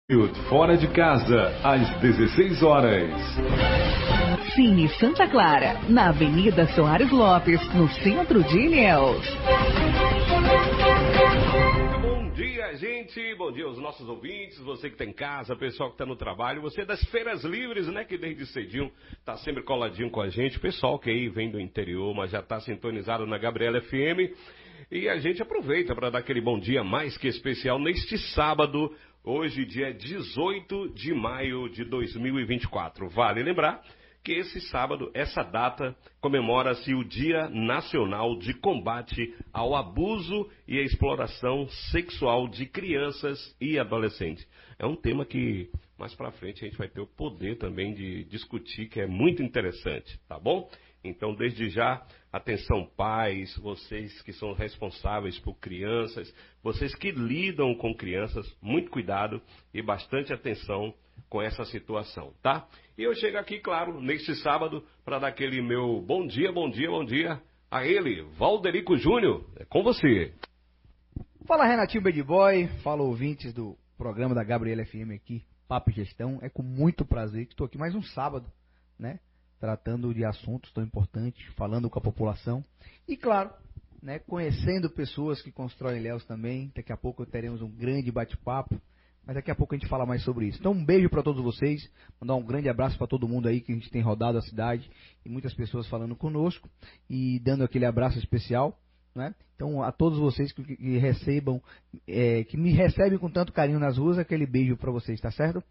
Fora de casa, às 16 horas. Cine Santa Clara, na Avenida Soares Lopes, no centro de Ilhéus. Bom dia, gente. Bom dia aos nossos ouvintes, você que está em casa, pessoal que está no trabalho, você das feiras livres, né, que desde cedinho está sempre coladinho com a gente, pessoal que aí vem do interior, mas já está sintonizado na Gabriela FM. E a gente aproveita para dar aquele bom dia mais que especial neste sábado, hoje, dia 18 de maio de 2024. Vale lembrar que esse sábado, essa data, comemora-se o Dia Nacional de Combate ao Abuso e à Exploração Sexual de Crianças e Adolescentes. É um tema que mais para frente a gente vai ter o poder também de discutir, que é muito interessante, tá bom? Então, desde já, atenção pais, vocês que são responsáveis por crianças, vocês que lidam com crianças, muito cuidado e bastante atenção com essa situação, tá? E eu chego aqui, claro, neste sábado, para dar aquele meu bom dia a ele, Valderico Júnior, é com você. Fala, Renatinho Bad Boy, fala ouvintes do programa da Gabriela FM aqui, Papo e Gestão. É com muito prazer que estou aqui mais um sábado, né? Tratando de assuntos tão importantes, falando com a população e, claro, né, conhecendo pessoas que constroem Ilhéus também. Daqui a pouco teremos um grande bate-papo, mas daqui a pouco a gente fala mais sobre isso. Então, um beijo para todos vocês, mandar um grande abraço para todo mundo aí que a gente tem rodado a cidade e muitas pessoas falando conosco e dando aquele abraço especial, né? Então, a todos vocês que recebam, que me recebem com tanto carinho nas ruas, aquele beijo para vocês, tá certo?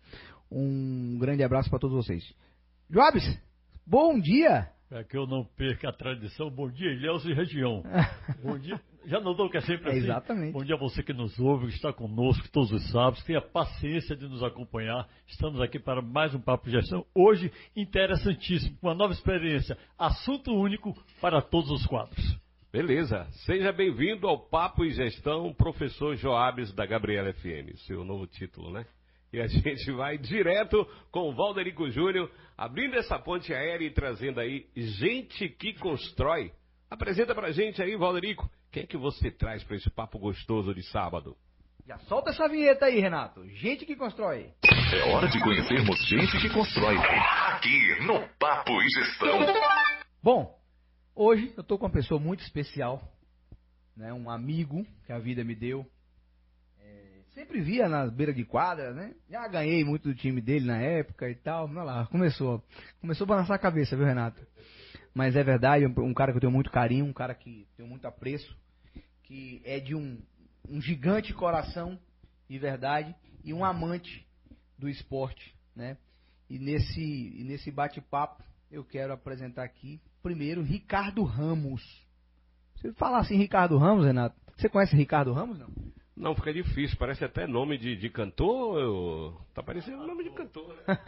Um grande abraço para todos vocês. Joabes, bom dia! Para que eu não perca a tradição, bom dia, Ilhéus e região. Bom dia, já notou que é sempre assim? Exatamente. Bom dia a você que nos ouve, que está conosco todos os sábados, tenha paciência de nos acompanhar. Estamos aqui para mais um Papo de Gestão. Hoje, interessantíssimo, uma nova experiência, assunto único para todos os quadros. Beleza, seja bem-vindo ao Papo e Gestão, professor Joabes da Gabriela FM, seu novo título, né? E a gente vai direto com o Valderico Júnior, abrindo essa ponte aérea e trazendo aí gente que constrói. Apresenta pra gente aí, Valderico, quem é que você traz para esse papo gostoso de sábado? Já solta essa vinheta aí, Renato. Gente que constrói. É hora de conhecermos gente que constrói. Aqui no Papo e Gestão. Bom, hoje eu tô com uma pessoa muito especial, né? Um amigo que a vida me deu. Sempre via na beira de quadra, né? Já ganhei muito do time dele na época e tal. Olha lá, começou a balançar a cabeça, viu, Renato? Mas é verdade, um cara que eu tenho muito carinho, um cara que tenho muito apreço, que é de um gigante coração de verdade e um amante do esporte, né? E nesse bate-papo eu quero apresentar aqui, primeiro, Ricardo Ramos. Você fala assim, Ricardo Ramos, Renato? Você conhece Ricardo Ramos, não? Não, fica difícil, parece até nome de cantor, tá parecendo nome de cantor, né?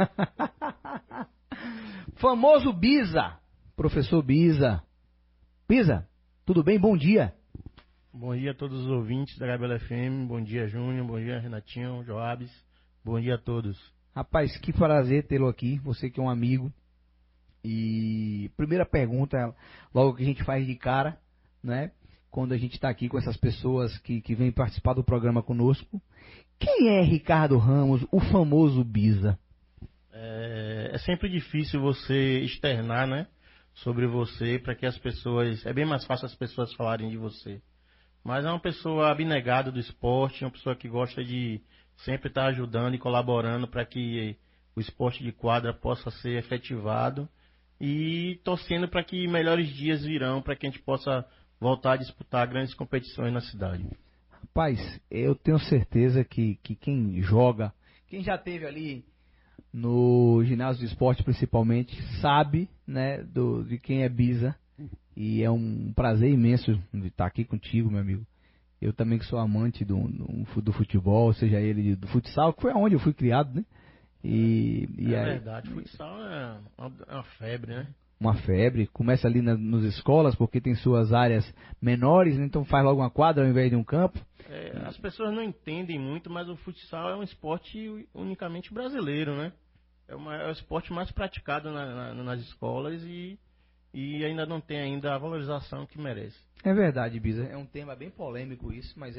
Famoso Biza, professor Biza. Biza, tudo bem? Bom dia. Bom dia a todos os ouvintes da Gabriela FM, bom dia Júnior, bom dia Renatinho, Joabes, bom dia a todos. Rapaz, que prazer tê-lo aqui, você que é um amigo. E primeira pergunta, logo que a gente faz de cara, né? Quando a gente está aqui com essas pessoas que vêm participar do programa conosco. Quem é Ricardo Ramos, o famoso Biza? É sempre difícil você externar, né, sobre você, para que as pessoas... É bem mais fácil as pessoas falarem de você. Mas é uma pessoa abnegada do esporte, uma pessoa que gosta de sempre estar ajudando e colaborando para que o esporte de quadra possa ser efetivado e torcendo para que melhores dias virão, para que a gente possa voltar a disputar grandes competições na cidade. Rapaz, eu tenho certeza que quem joga, quem já esteve ali no ginásio de esporte principalmente, sabe, né, de quem é Biza. E é um prazer imenso de estar aqui contigo, meu amigo. Eu também que sou amante do futebol, seja ele do futsal, que foi onde eu fui criado, né? Verdade, futsal é uma febre, né? Uma febre, começa ali nas escolas, porque tem suas áreas menores, né? Então faz logo uma quadra ao invés de um campo. As pessoas não entendem muito, mas o futsal é um esporte unicamente brasileiro, né? É o esporte mais praticado nas escolas e ainda não tem ainda a valorização que merece. É verdade, Biza. É um tema bem polêmico isso, mas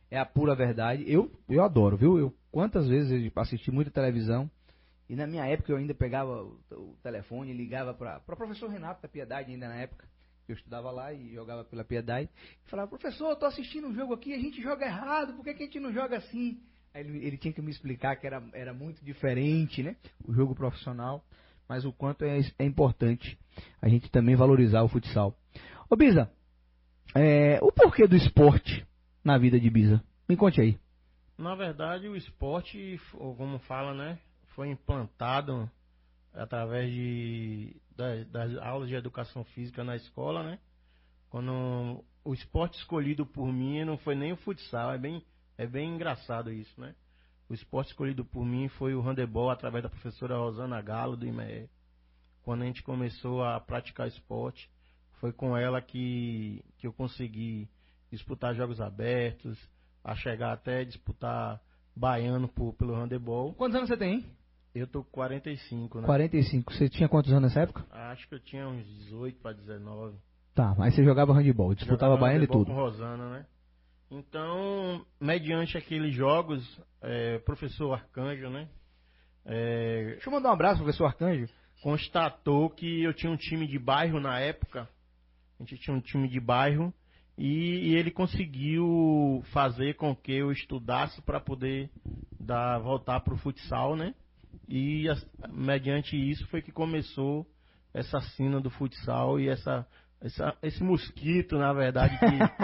é a pura verdade. Eu adoro, viu? Eu quantas vezes eu assisti muita televisão e na minha época eu ainda pegava o telefone e ligava para o professor Renato da Piedade, ainda na época. Eu estudava lá e jogava pela Piedade. E falava, professor, eu tô assistindo um jogo aqui, a gente joga errado, por que a gente não joga assim? Aí ele tinha que me explicar que era muito diferente, né? O jogo profissional, mas o quanto é importante a gente também valorizar o futsal. Ô Bisa, o porquê do esporte na vida de Bisa? Me conte aí. Na verdade, o esporte, como fala, né, foi implantado através das aulas de educação física na escola, né? Quando o esporte escolhido por mim não foi nem o futsal, é bem engraçado isso, né? O esporte escolhido por mim foi o handebol através da professora Rosana Galo do IME. Quando a gente começou a praticar esporte, foi com ela que eu consegui disputar jogos abertos, a chegar até disputar baiano pelo handebol. Quantos anos você tem, hein? Eu tô com 45, né? 45. Você tinha quantos anos nessa época? Acho que eu tinha uns 18 para 19. Tá, mas você jogava handebol, disputava baiano e tudo. Com Rosana, né? Então, mediante aqueles jogos, professor Arcanjo, né? Deixa eu mandar um abraço pro professor Arcanjo. Constatou que eu tinha um time de bairro na época. A gente tinha um time de bairro e ele conseguiu fazer com que eu estudasse para poder voltar pro futsal, né? E mediante isso foi que começou essa sina do futsal e esse mosquito, na verdade,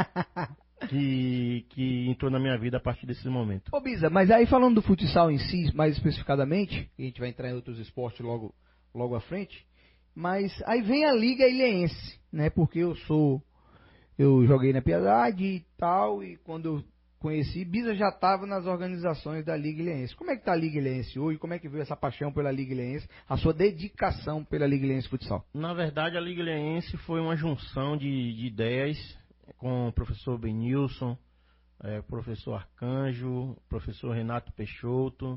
que entrou na minha vida a partir desse momento. Ô Bisa, mas aí falando do futsal em si, mais especificadamente, a gente vai entrar em outros esportes logo à frente, mas aí vem a Liga Ilhéense, né? Porque eu joguei na Piedade e tal, e quando eu conheci, Bisa já estava nas organizações da Liga Ilhéense. Como é que está a Liga Ilhéense hoje? Como é que veio essa paixão pela Liga Ilhéense? A sua dedicação pela Liga Ilhéense Futsal? Na verdade, a Liga Ilhéense foi uma junção de ideias com o professor Benilson, professor Arcanjo, professor Renato Peixoto,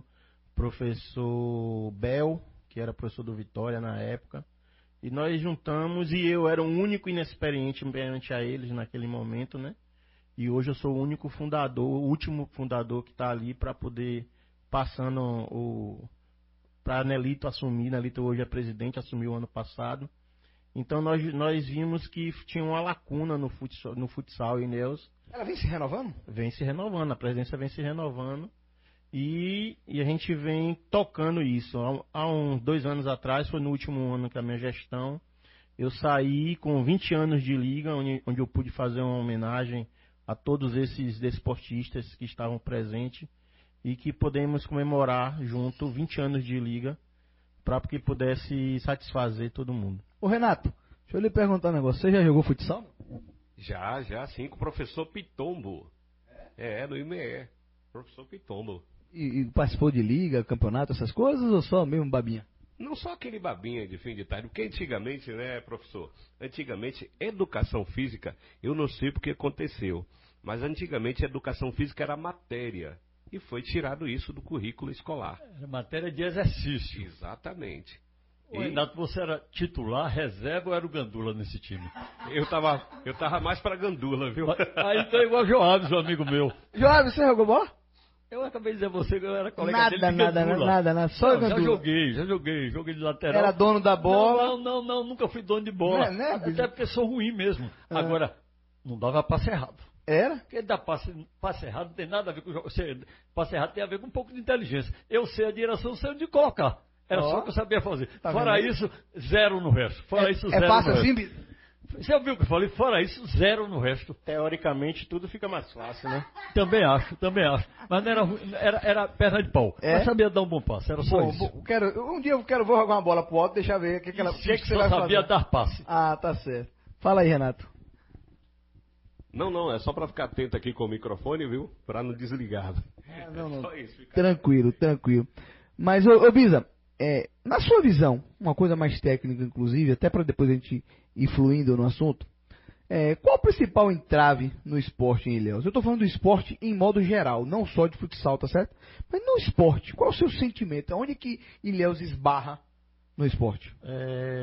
professor Bel, que era professor do Vitória na época. E nós juntamos, e eu era o único inexperiente perante a eles naquele momento, né? E hoje eu sou o único fundador, o último fundador que está ali para poder, passando para a Nelito assumir. Nelito hoje é presidente, assumiu ano passado. Então nós vimos que tinha uma lacuna no futsal em Ilhéus. Ela vem se renovando? Vem se renovando, a presidência vem se renovando. E a gente vem tocando isso. Há uns 2 anos atrás, foi no último ano da minha gestão, eu saí com 20 anos de liga, onde eu pude fazer uma homenagem a todos esses desportistas que estavam presentes e que podemos comemorar junto 20 anos de liga para que pudesse satisfazer todo mundo. Ô Renato, deixa eu lhe perguntar um negócio. Você já jogou futsal? Já, sim, com o professor Pitombo. No IME. Professor Pitombo. E participou de liga, campeonato, essas coisas, ou só mesmo babinha? Não só aquele babinha de fim de tarde, porque antigamente, né, professor? Antigamente, educação física, eu não sei porque aconteceu, mas antigamente a educação física era matéria, e foi tirado isso do currículo escolar. Era matéria de exercício. Exatamente. Ô, Renato, você era titular, reserva ou era o gandula nesse time? Eu tava mais pra gandula, viu? Aí então é igual o Joabes, um amigo meu. Joabes, você jogou bola? Eu acabei de dizer a você que eu era colega dele de gandula. Nada, só não, gandula. Já joguei de lateral. Era dono da bola? Não, nunca fui dono de bola. Né? Até porque sou ruim mesmo. Agora, não dava passe errado. Era? Porque dar passe errado não tem nada a ver com o jogo. Passe errado tem a ver com um pouco de inteligência. Eu sei a direção, sei onde colocar. Era só o que eu sabia fazer. Tá Fora vendo? Isso, zero no resto. Fora isso, zero é fácil no assim, resto. Você ouviu o que eu falei? Fora isso, zero no resto. Teoricamente, tudo fica mais fácil, né? Também acho. Mas não era perna de pau. Mas sabia dar um bom passe, era só isso. Um dia vou jogar uma bola pro alto, deixa eu ver o que você vai fazer. Sabia dar passe. Ah, tá certo. Fala aí, Renato. Não, é só pra ficar atento aqui com o microfone, viu? Pra não desligar. Não. Só isso, Tranquilo. Mas, ô Bisa, na sua visão, uma coisa mais técnica, inclusive, até para depois a gente ir fluindo no assunto, qual o principal entrave no esporte em Ilhéus? Eu estou falando do esporte em modo geral, não só de futsal, tá certo? Mas no esporte, qual é o seu sentimento? Onde que Ilhéus esbarra no esporte?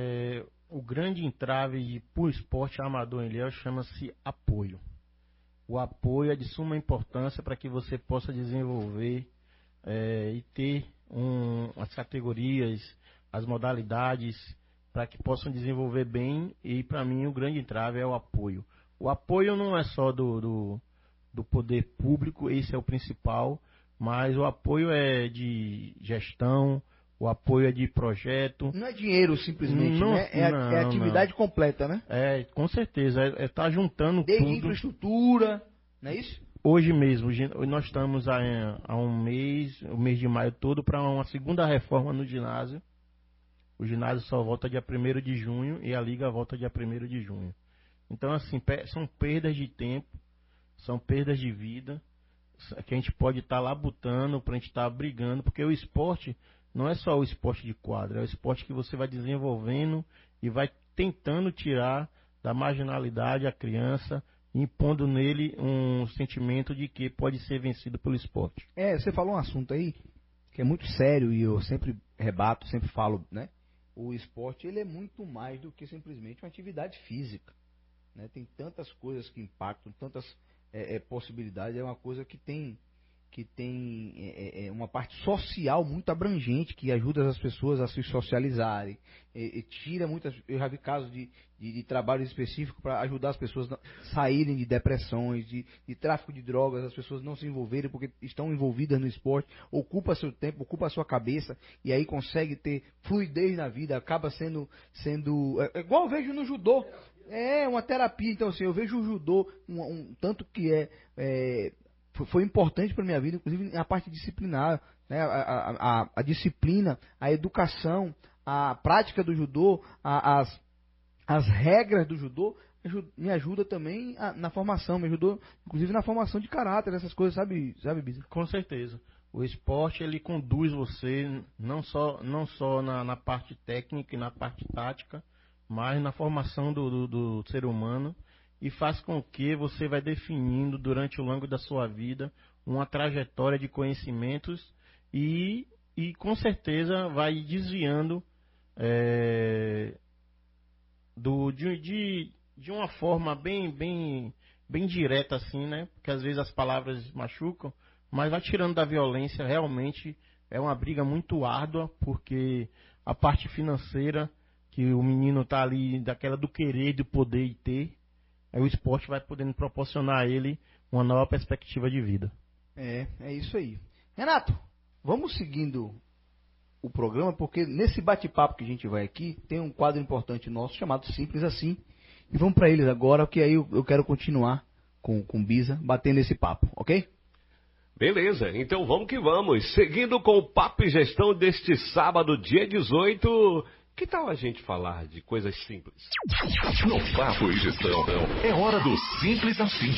O grande entrave para o esporte amador em Ilhéus chama-se apoio. o apoio é de suma importância para que você possa desenvolver e ter as categorias, as modalidades, para que possam desenvolver bem. E para mim o grande entrave é o apoio. O apoio não é só do poder público, esse é o principal, mas o apoio é de gestão, o apoio é de projeto. Não é dinheiro simplesmente, Não, né? É a atividade completa, né? Com certeza. É tá juntando Desde tudo. infraestrutura, não é isso? Hoje mesmo, nós estamos há um mês de maio todo, para uma segunda reforma no ginásio. O ginásio só volta dia 1º de junho e a liga volta dia 1º de junho. Então, assim, são perdas de tempo, são perdas de vida, que a gente pode estar labutando, para a gente estar brigando, porque o esporte não é só o esporte de quadra, é o esporte que você vai desenvolvendo e vai tentando tirar da marginalidade a criança, impondo nele um sentimento de que pode ser vencido pelo esporte. Você falou um assunto aí que é muito sério e eu sempre rebato, sempre falo, né? O esporte, ele é muito mais do que simplesmente uma atividade física, né? Tem tantas coisas que impactam, tantas possibilidades. É uma coisa que tem uma parte social muito abrangente, que ajuda as pessoas a se socializarem, tira muitas. Eu já vi casos de trabalho específico para ajudar as pessoas a saírem de depressões, de tráfico de drogas, as pessoas não se envolverem porque estão envolvidas no esporte, ocupa seu tempo, ocupa a sua cabeça, e aí consegue ter fluidez na vida, acaba sendo igual eu vejo no judô. É uma terapia. Então, assim, eu vejo o judô tanto que foi importante para minha vida, inclusive na parte disciplinar, né? A disciplina, a educação, a prática do judô, as regras do judô me ajuda também na formação, me ajudou inclusive na formação de caráter, essas coisas, sabe, Bisa? Com certeza. O esporte, ele conduz você não só na parte técnica e na parte tática, mas na formação do ser humano, e faz com que você vai definindo durante o longo da sua vida uma trajetória de conhecimentos e com certeza vai desviando de uma forma bem direta, assim, né? Porque às vezes as palavras machucam, mas vai tirando da violência. Realmente é uma briga muito árdua, porque a parte financeira, que o menino está ali daquela do querer, do poder e ter, aí o esporte vai podendo proporcionar a ele uma nova perspectiva de vida. É isso aí. Renato, vamos seguindo o programa, porque nesse bate-papo que a gente vai aqui, tem um quadro importante nosso chamado Simples Assim, e vamos para eles agora, porque aí eu quero continuar com o Bisa, batendo esse papo, ok? Beleza, então vamos que vamos. Seguindo com o Papo e Gestão deste sábado, dia 18... Que tal a gente falar de coisas simples? No Papo e Gestão, é hora do Simples Assim.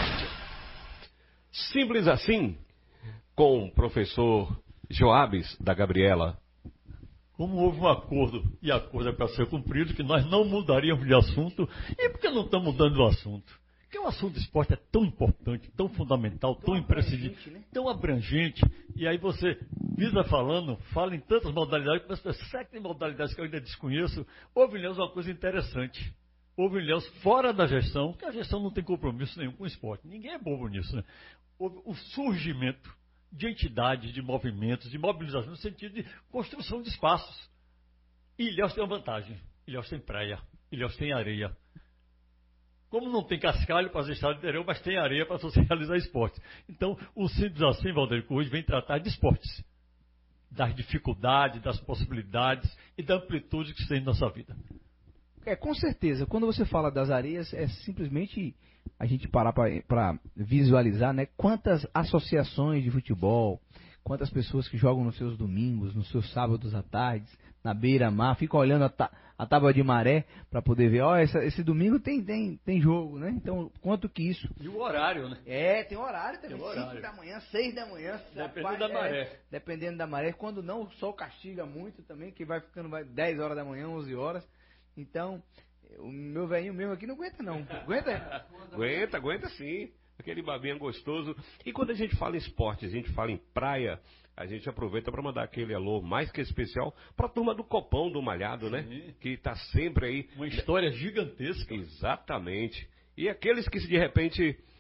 Simples Assim, com o professor Joabes da Gabriela. Como houve um acordo, e acordo é para ser cumprido, que nós não mudaríamos de assunto, e por que não estamos mudando o assunto? Porque o assunto do esporte é tão importante, tão fundamental, tão imprescindível, né? Tão abrangente, e aí você, Bisa falando, fala em tantas modalidades, mas será que tem modalidades que eu ainda desconheço? Houve, Ilhéus, uma coisa interessante. Houve, Ilhéus, fora da gestão, que a gestão não tem compromisso nenhum com o esporte. Ninguém é bobo nisso, né? Houve o surgimento de entidades, de movimentos, de mobilização, no sentido de construção de espaços. E Ilhéus tem uma vantagem. Ilhéus tem praia, Ilhéus tem areia. Como não tem cascalho para as estradas de interior, mas tem areia para você realizar esportes. Então, o Simples Assim, Valderico, hoje vem tratar de esportes. Das dificuldades, das possibilidades e da amplitude que tem na nossa vida. Com certeza. Quando você fala das areias, é simplesmente a gente parar para visualizar, né? Quantas associações de futebol, quantas pessoas que jogam nos seus domingos, nos seus sábados à tarde, na beira-mar, ficam olhando a tábua de maré para poder ver, esse domingo tem jogo, né? Então, quanto que isso... E o horário, né? Tem horário também, 5 da manhã, 6 da manhã. Dependendo da maré. Dependendo da maré. Quando não, o sol castiga muito também, que vai ficando 10 horas da manhã, 11 horas. Então, o meu velhinho mesmo aqui não aguenta não. Aguenta? Aguenta sim. Aquele babinho gostoso. E quando a gente fala em esporte, a gente fala em praia, a gente aproveita para mandar aquele alô mais que especial para a turma do Copão do Malhado, né? Que está sempre aí. Uma história gigantesca. Exatamente. E aqueles que de repente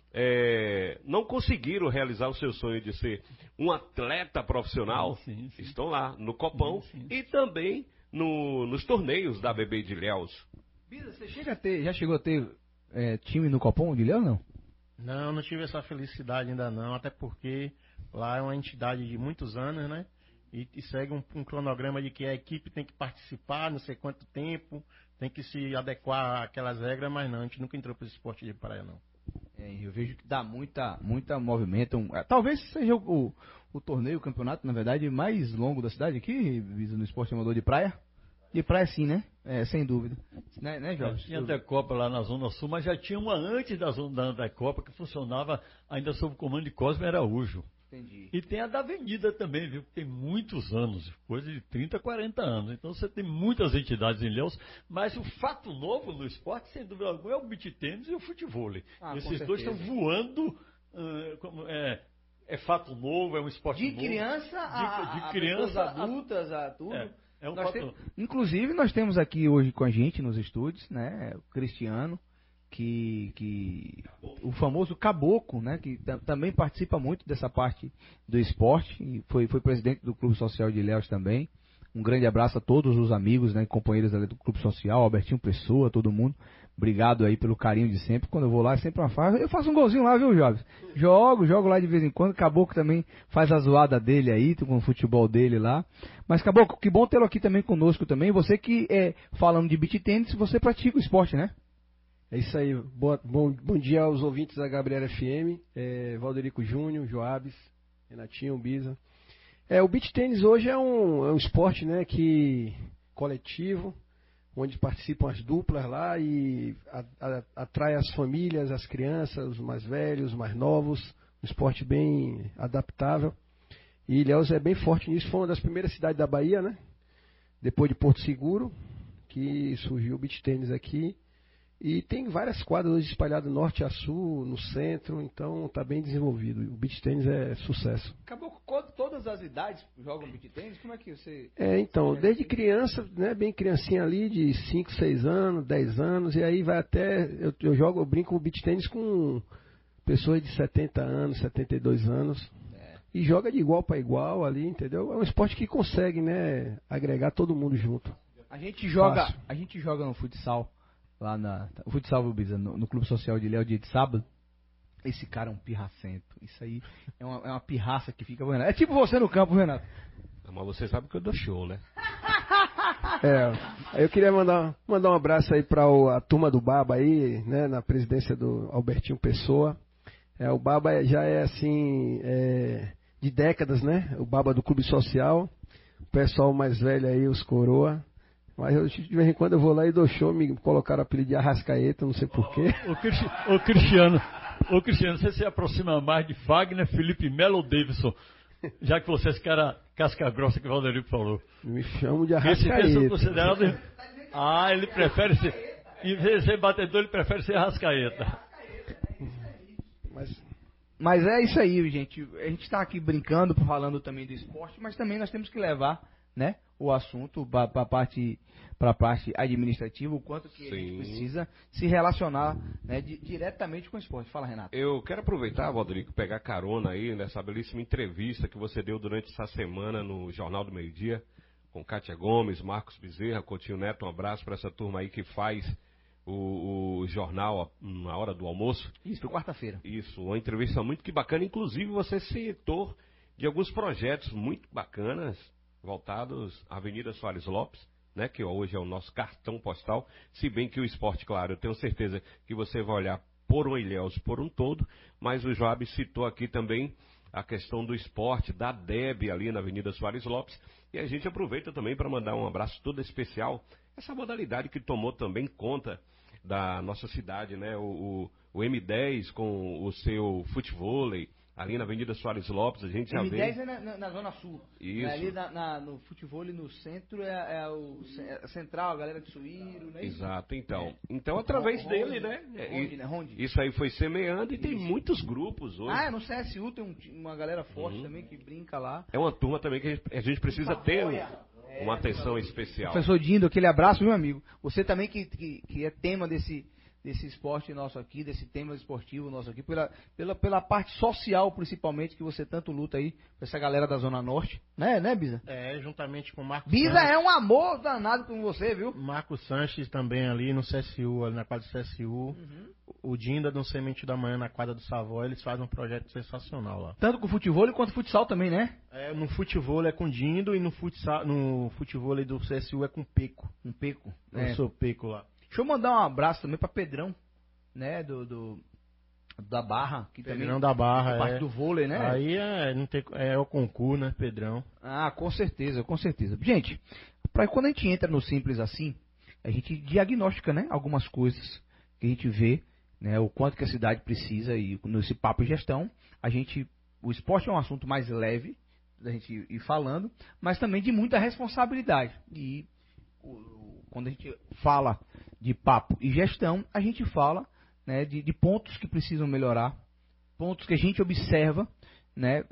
não conseguiram realizar o seu sonho de ser um atleta profissional, Sim. estão lá no Copão Sim. e também nos torneios da BB de Ilhéus. Bisa, você já chegou a ter time no Copom de Ilhéus, não? Não tive essa felicidade ainda não, até porque lá é uma entidade de muitos anos, né? E segue um cronograma de que a equipe tem que participar, não sei quanto tempo, tem que se adequar àquelas regras, mas não, a gente nunca entrou para esse esporte de praia, não. Eu vejo que dá muita movimento. Talvez seja o torneio, o campeonato, na verdade, mais longo da cidade aqui, Bisa, no esporte amador de praia. De praia sim, né? Sem dúvida. Né, Jorge? Tinha Antecopa lá na Zona Sul, mas já tinha uma antes da Antecopa que funcionava ainda sob o comando de Cosme Araújo. Entendi. E tem a da Avenida também, viu? Que tem muitos anos, coisa de 30, 40 anos. Então você tem muitas entidades em Ilhéus, mas o fato novo no esporte, sem dúvida alguma, é o beach tênis e o futebol. Esses dois estão voando. É fato novo, é um esporte de novo. Criança de criança adultas, a tudo. É um fato. Inclusive, nós temos aqui hoje com a gente nos estúdios, né, o Cristiano, que o famoso Caboclo, né, que também participa muito dessa parte do esporte, e foi presidente do Clube Social de Ilhéus também. Um grande abraço a todos os amigos, né, companheiros ali do Clube Social, Albertinho Pessoa, todo mundo. Obrigado aí pelo carinho de sempre. Quando eu vou lá, é sempre uma farra. Eu faço um golzinho lá, viu, Jovens? Jogo lá de vez em quando. Caboclo também faz a zoada dele aí, com o futebol dele lá. Mas, Caboclo, que bom tê-lo aqui também conosco também. Você que, falando de beach tênis, você pratica o esporte, né? É isso aí. Bom dia aos ouvintes da Gabriela FM. Valderico Júnior, Joabes, Renatinho, Bisa. O beach tênis hoje é um esporte, né, coletivo, onde participam as duplas lá e atrai as famílias, as crianças, os mais velhos, os mais novos. Um esporte bem adaptável. E Ilhéus é bem forte nisso. Foi uma das primeiras cidades da Bahia, né? Depois de Porto Seguro, que surgiu o beach tênis aqui. E tem várias quadras hoje espalhadas norte a sul, no centro, então está bem desenvolvido. O beach tênis é sucesso. Acabou com todas as idades jogam beach tênis? Como é que você... Então, desde criança, né, bem criancinha ali, de 5, 6 anos, 10 anos, e aí vai até... Eu brinco o beach tênis com pessoas de 70 anos, 72 anos, e joga de igual para igual ali, entendeu? É um esporte que consegue, né, agregar todo mundo junto. A gente joga no futsal. Lá o futsal, Bisa, no Clube Social de Ilhéus, dia de sábado. Esse cara é um pirracento. Isso aí é uma pirraça que fica... É tipo você no campo, Renato. Mas você sabe que eu dou show, né? Eu queria mandar um abraço aí para a turma do Baba aí, né, na presidência do Albertinho Pessoa. O Baba já é assim, de décadas, né? O Baba do Clube Social. O pessoal mais velho aí, os coroa. Mas de vez em quando eu vou lá e dou show, me colocaram o apelido de Arrascaeta, não sei porquê. Ô Cristiano, você se aproxima mais de Fagner, Felipe Melo ou Davidson? Já que você é esse cara casca grossa que o Valderico falou. Me chamo de Arrascaeta. Esses são considerados... ele prefere ser... Em vez de ser batedor, ele prefere ser Arrascaeta. Mas é isso aí, gente. A gente está aqui brincando, falando também do esporte, mas também nós temos que levar, né, o assunto para a parte administrativa, o quanto que a gente precisa se relacionar, né, diretamente com o esporte. Fala, Renato. Eu quero aproveitar, Valderico, pegar carona aí nessa belíssima entrevista que você deu durante essa semana no Jornal do Meio Dia, com Kátia Gomes, Marcos Bezerra, Coutinho Neto. Um abraço para essa turma aí que faz o jornal na hora do almoço. Isso, quarta-feira. Isso, uma entrevista muito que bacana. Inclusive, você citou de alguns projetos muito bacanas voltados à Avenida Soares Lopes, né, que hoje é o nosso cartão postal, se bem que o esporte, claro, eu tenho certeza que você vai olhar por um Ilhéus, por um todo, mas o Joab citou aqui também a questão do esporte, da DEB ali na Avenida Soares Lopes, e a gente aproveita também para mandar um abraço todo especial, essa modalidade que tomou também conta da nossa cidade, né, o M10 com o seu futevôlei, ali na Avenida Soares Lopes, a gente já vê... M10 é na Zona Sul. Isso. Ali no futebol e no centro é o central, a galera de Suíro, né? Exato, então. Então, através dele, né? Ronde. Isso aí foi semeando e tem muitos grupos hoje. No CSU tem uma galera forte também que brinca lá. É uma turma também que a gente precisa ter uma atenção especial. Professor Dindo, aquele abraço, meu amigo. Você também que é tema desse desse esporte nosso aqui, desse tema esportivo nosso aqui, pela parte social, principalmente, que você tanto luta aí com essa galera da Zona Norte. Né, Bisa? Juntamente com o Marcos Bisa Sanches. é um amor danado com você, viu? Marcos Sanches também ali no CSU, ali na quadra do CSU. O Dinda do Semente da Manhã na quadra do Savoy, eles fazem um projeto sensacional lá. Tanto com futebol quanto futsal também, né? No futebol é com Dindo e no futebol do CSU é com Peco. Um Peco. Eu sou Peco lá. Deixa eu mandar um abraço também pra Pedrão, né? Da Barra. Que Pedrão também, da Barra, parte do vôlei, né? Aí é o concurso, né, Pedrão? Ah, com certeza, com certeza. Gente, quando a gente entra no Simples assim, a gente diagnostica, né? Algumas coisas que a gente vê, né? O quanto que a cidade precisa e nesse papo gestão, o esporte é um assunto mais leve da gente ir falando, mas também de muita responsabilidade. E quando a gente fala de papo e gestão, a gente fala, né, de pontos que precisam melhorar, pontos que a gente observa, né,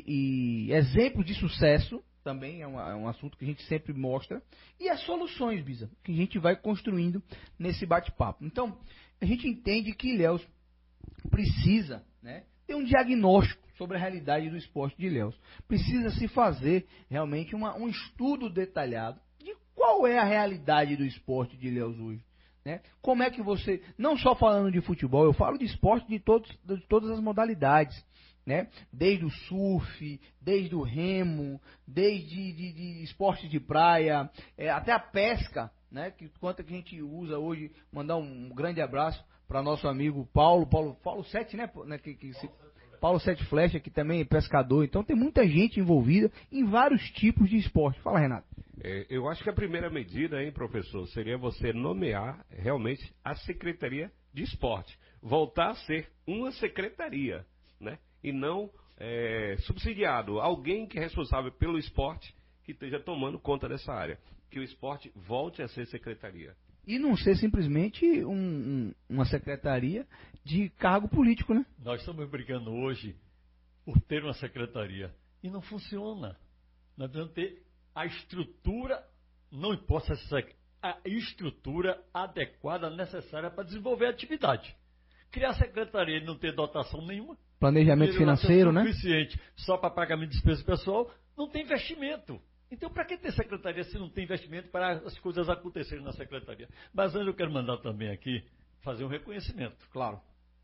e exemplos de sucesso também é um assunto que a gente sempre mostra, e as soluções, Bisa, que a gente vai construindo nesse bate-papo. Então, a gente entende que Ilhéus precisa, né, ter um diagnóstico sobre a realidade do esporte de Ilhéus. Precisa se fazer realmente um estudo detalhado de qual é a realidade do esporte de Ilhéus hoje. Né? Como é que você, não só falando de futebol, eu falo de esporte de todas as modalidades. Né? Desde o surf, desde o remo, desde de esporte de praia, até a pesca, né? Quanto que a gente usa hoje. Mandar um grande abraço para nosso amigo Paulo Sete, né? Paulo Sete Flecha, que também é pescador. Então tem muita gente envolvida em vários tipos de esporte. Fala, Renato. Eu acho que a primeira medida, hein, professor, seria você nomear realmente a Secretaria de Esporte. Voltar a ser uma secretaria, né? E não subsidiado. Alguém que é responsável pelo esporte que esteja tomando conta dessa área. Que o esporte volte a ser secretaria. E não ser simplesmente uma secretaria de cargo político, né? Nós estamos brigando hoje por ter uma secretaria. E não funciona. Nós devemos ter a estrutura, não importa a estrutura adequada, necessária para desenvolver a atividade. Criar secretaria e não ter dotação nenhuma. Planejamento financeiro, né? Suficiente só para pagamento de despesa pessoal, não tem investimento. Então, para que ter secretaria se não tem investimento para as coisas acontecerem na secretaria? Mas antes eu quero mandar também aqui, fazer um reconhecimento. Claro.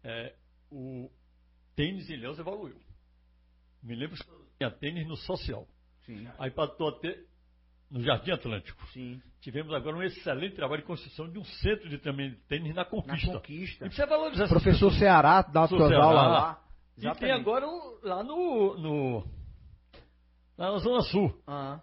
O tênis em Ilhéus evoluiu. Me lembro que tinha tênis no social. Sim. Aí passou a ter no Jardim Atlântico. Sim. Tivemos agora um excelente trabalho de construção de um centro de tênis na Conquista. Na Conquista. E precisa valorizar essa Professor Ceará dá suas aulas lá. E tem agora lá na Zona Sul.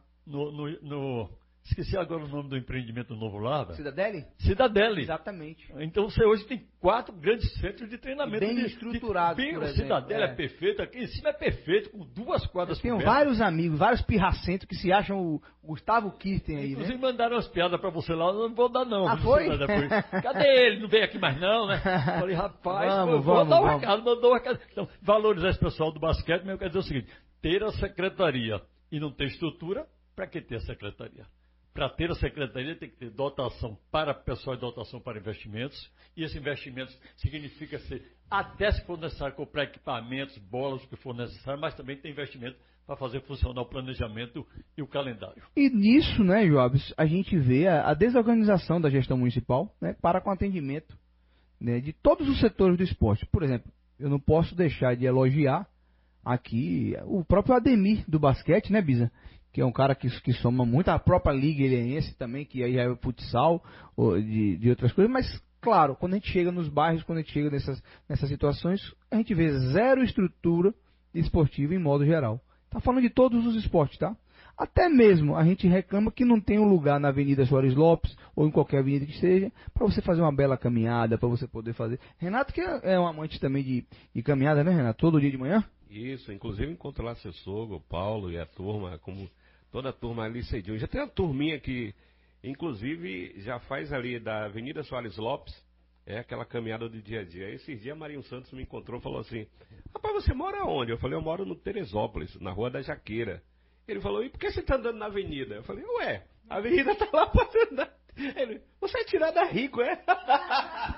Esqueci agora o nome do empreendimento novo lá. Cidadele? Cidadele. Exatamente. Então você hoje tem 4 grandes centros de treinamento. Bem estruturados, por o exemplo. Cidadele é perfeito, aqui em cima é perfeito, com 2 quadras Eu tenho cobertas. vários amigos, vários pirracentos que se acham o Gustavo Kirten aí, Inclusive né? mandaram umas piadas pra você lá, eu não vou dar não. Foi? Cadê ele? Não veio aqui mais não, né? Falei, rapaz, vou dar um recado, mandou um recado. Então, valorizar esse pessoal do basquete, mas eu quero dizer o seguinte, ter a secretaria e não ter estrutura, para que ter a secretaria? Para ter a secretaria tem que ter dotação para pessoal e dotação para investimentos. E esses investimentos significa ser, até se for necessário, comprar equipamentos, bolas, o que for necessário, mas também tem investimento para fazer funcionar o planejamento e o calendário. E nisso, né, Jobs, a gente vê a desorganização da gestão municipal, né, para com atendimento, né, de todos os setores do esporte. Por exemplo, eu não posso deixar de elogiar aqui o próprio Ademir do basquete, né, Bisa? Que é um cara que soma muito, a própria Liga Ilhéense também, que aí é o futsal, de outras coisas, mas, claro, quando a gente chega nos bairros, quando a gente chega nessas situações, a gente vê zero estrutura esportiva em modo geral. Tá falando de todos os esportes, tá? Até mesmo a gente reclama que não tem um lugar na Avenida Soares Lopes, ou em qualquer avenida que seja, para você fazer uma bela caminhada, para você poder fazer. Renato, que é um amante também de caminhada, né, Renato? Todo dia de manhã? Isso, inclusive encontro lá seu sogro, o Paulo e a turma, como toda a turma ali cedinho. Já tem uma turminha que, inclusive, já faz ali da Avenida Soares Lopes, aquela caminhada do dia a dia. Esses dias, Marinho Santos me encontrou e falou assim, rapaz, você mora onde? Eu falei, eu moro no Teresópolis, na Rua da Jaqueira. Ele falou, e por que você está andando na avenida? Eu falei, ué, a avenida está lá para andar. Ele, você é tirada rico, é?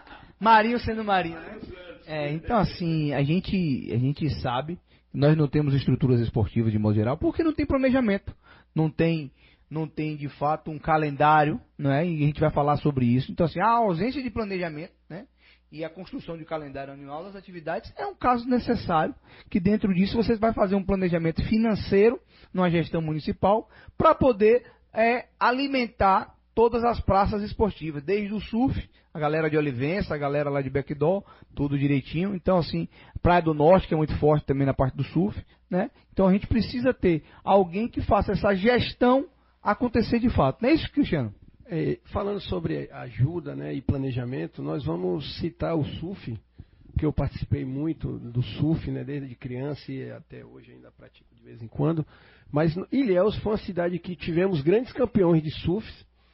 Marinho sendo Marinho, né? Então assim, a gente sabe que nós não temos estruturas esportivas de modo geral, porque não tem planejamento, não tem de fato um calendário, né? E a gente vai falar sobre isso. Então assim, a ausência de planejamento, né? E a construção de calendário anual das atividades é um caso necessário, que dentro disso você vai fazer um planejamento financeiro numa gestão municipal para poder alimentar todas as praças esportivas, desde o surf, a galera de Olivença, a galera lá de Backdoor, tudo direitinho. Então assim, Praia do Norte, que é muito forte também na parte do surf, né? Então a gente precisa ter alguém que faça essa gestão acontecer de fato. Não é isso, Cristiano? Falando sobre ajuda, né, e planejamento, nós vamos citar o surf, que eu participei muito do surf, né, desde criança e até hoje ainda pratico de vez em quando. Mas Ilhéus foi uma cidade que tivemos grandes campeões de surf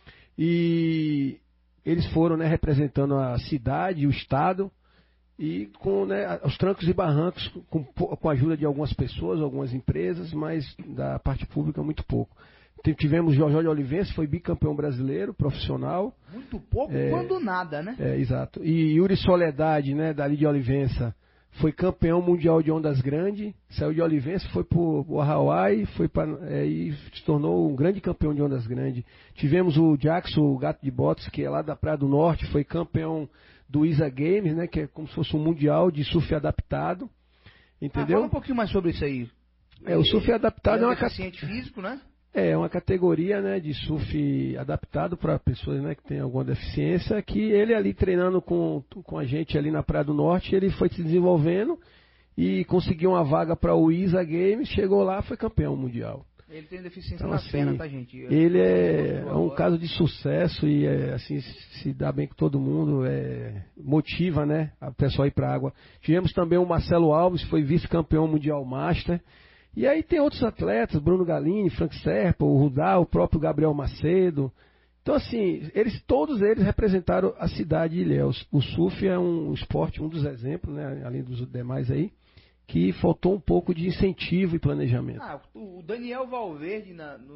e eles foram, né, representando a cidade, o estado, e com, né, os trancos e barrancos, com a ajuda de algumas pessoas, algumas empresas, mas da parte pública muito pouco. Tivemos Jorge de Olivença, foi bicampeão brasileiro, profissional. Muito pouco, quando nada, né? Exato. E Yuri Soledade, né, dali de Olivença, foi campeão mundial de ondas grandes, saiu de Olivença, foi para o Hawaii, e se tornou um grande campeão de ondas grandes. Tivemos o Jackson, o Gato de Botas, que é lá da Praia do Norte, foi campeão do ISA Games, né, que é como se fosse um mundial de surf adaptado. Entendeu? Fala um pouquinho mais sobre isso aí. O surf adaptado é uma deficiente físico, né? É uma categoria, né, de surf adaptado para pessoas, né, que têm alguma deficiência, que ele ali treinando com a gente ali na Praia do Norte, ele foi se desenvolvendo e conseguiu uma vaga para o ISA Games, chegou lá, foi campeão mundial. Ele tem deficiência então, nas pernas, tá, gente? Ele é um caso de sucesso e assim, se dá bem com todo mundo, motiva, né, a pessoa ir para a água. Tivemos também o Marcelo Alves, foi vice-campeão mundial Master. E aí tem outros atletas, Bruno Galini, Frank Serpa, o Rudá, o próprio Gabriel Macedo. Então assim, todos eles representaram a cidade de Ilhéus. O surf é um esporte, um dos exemplos, né, além dos demais aí, que faltou um pouco de incentivo e planejamento. O Daniel Valverde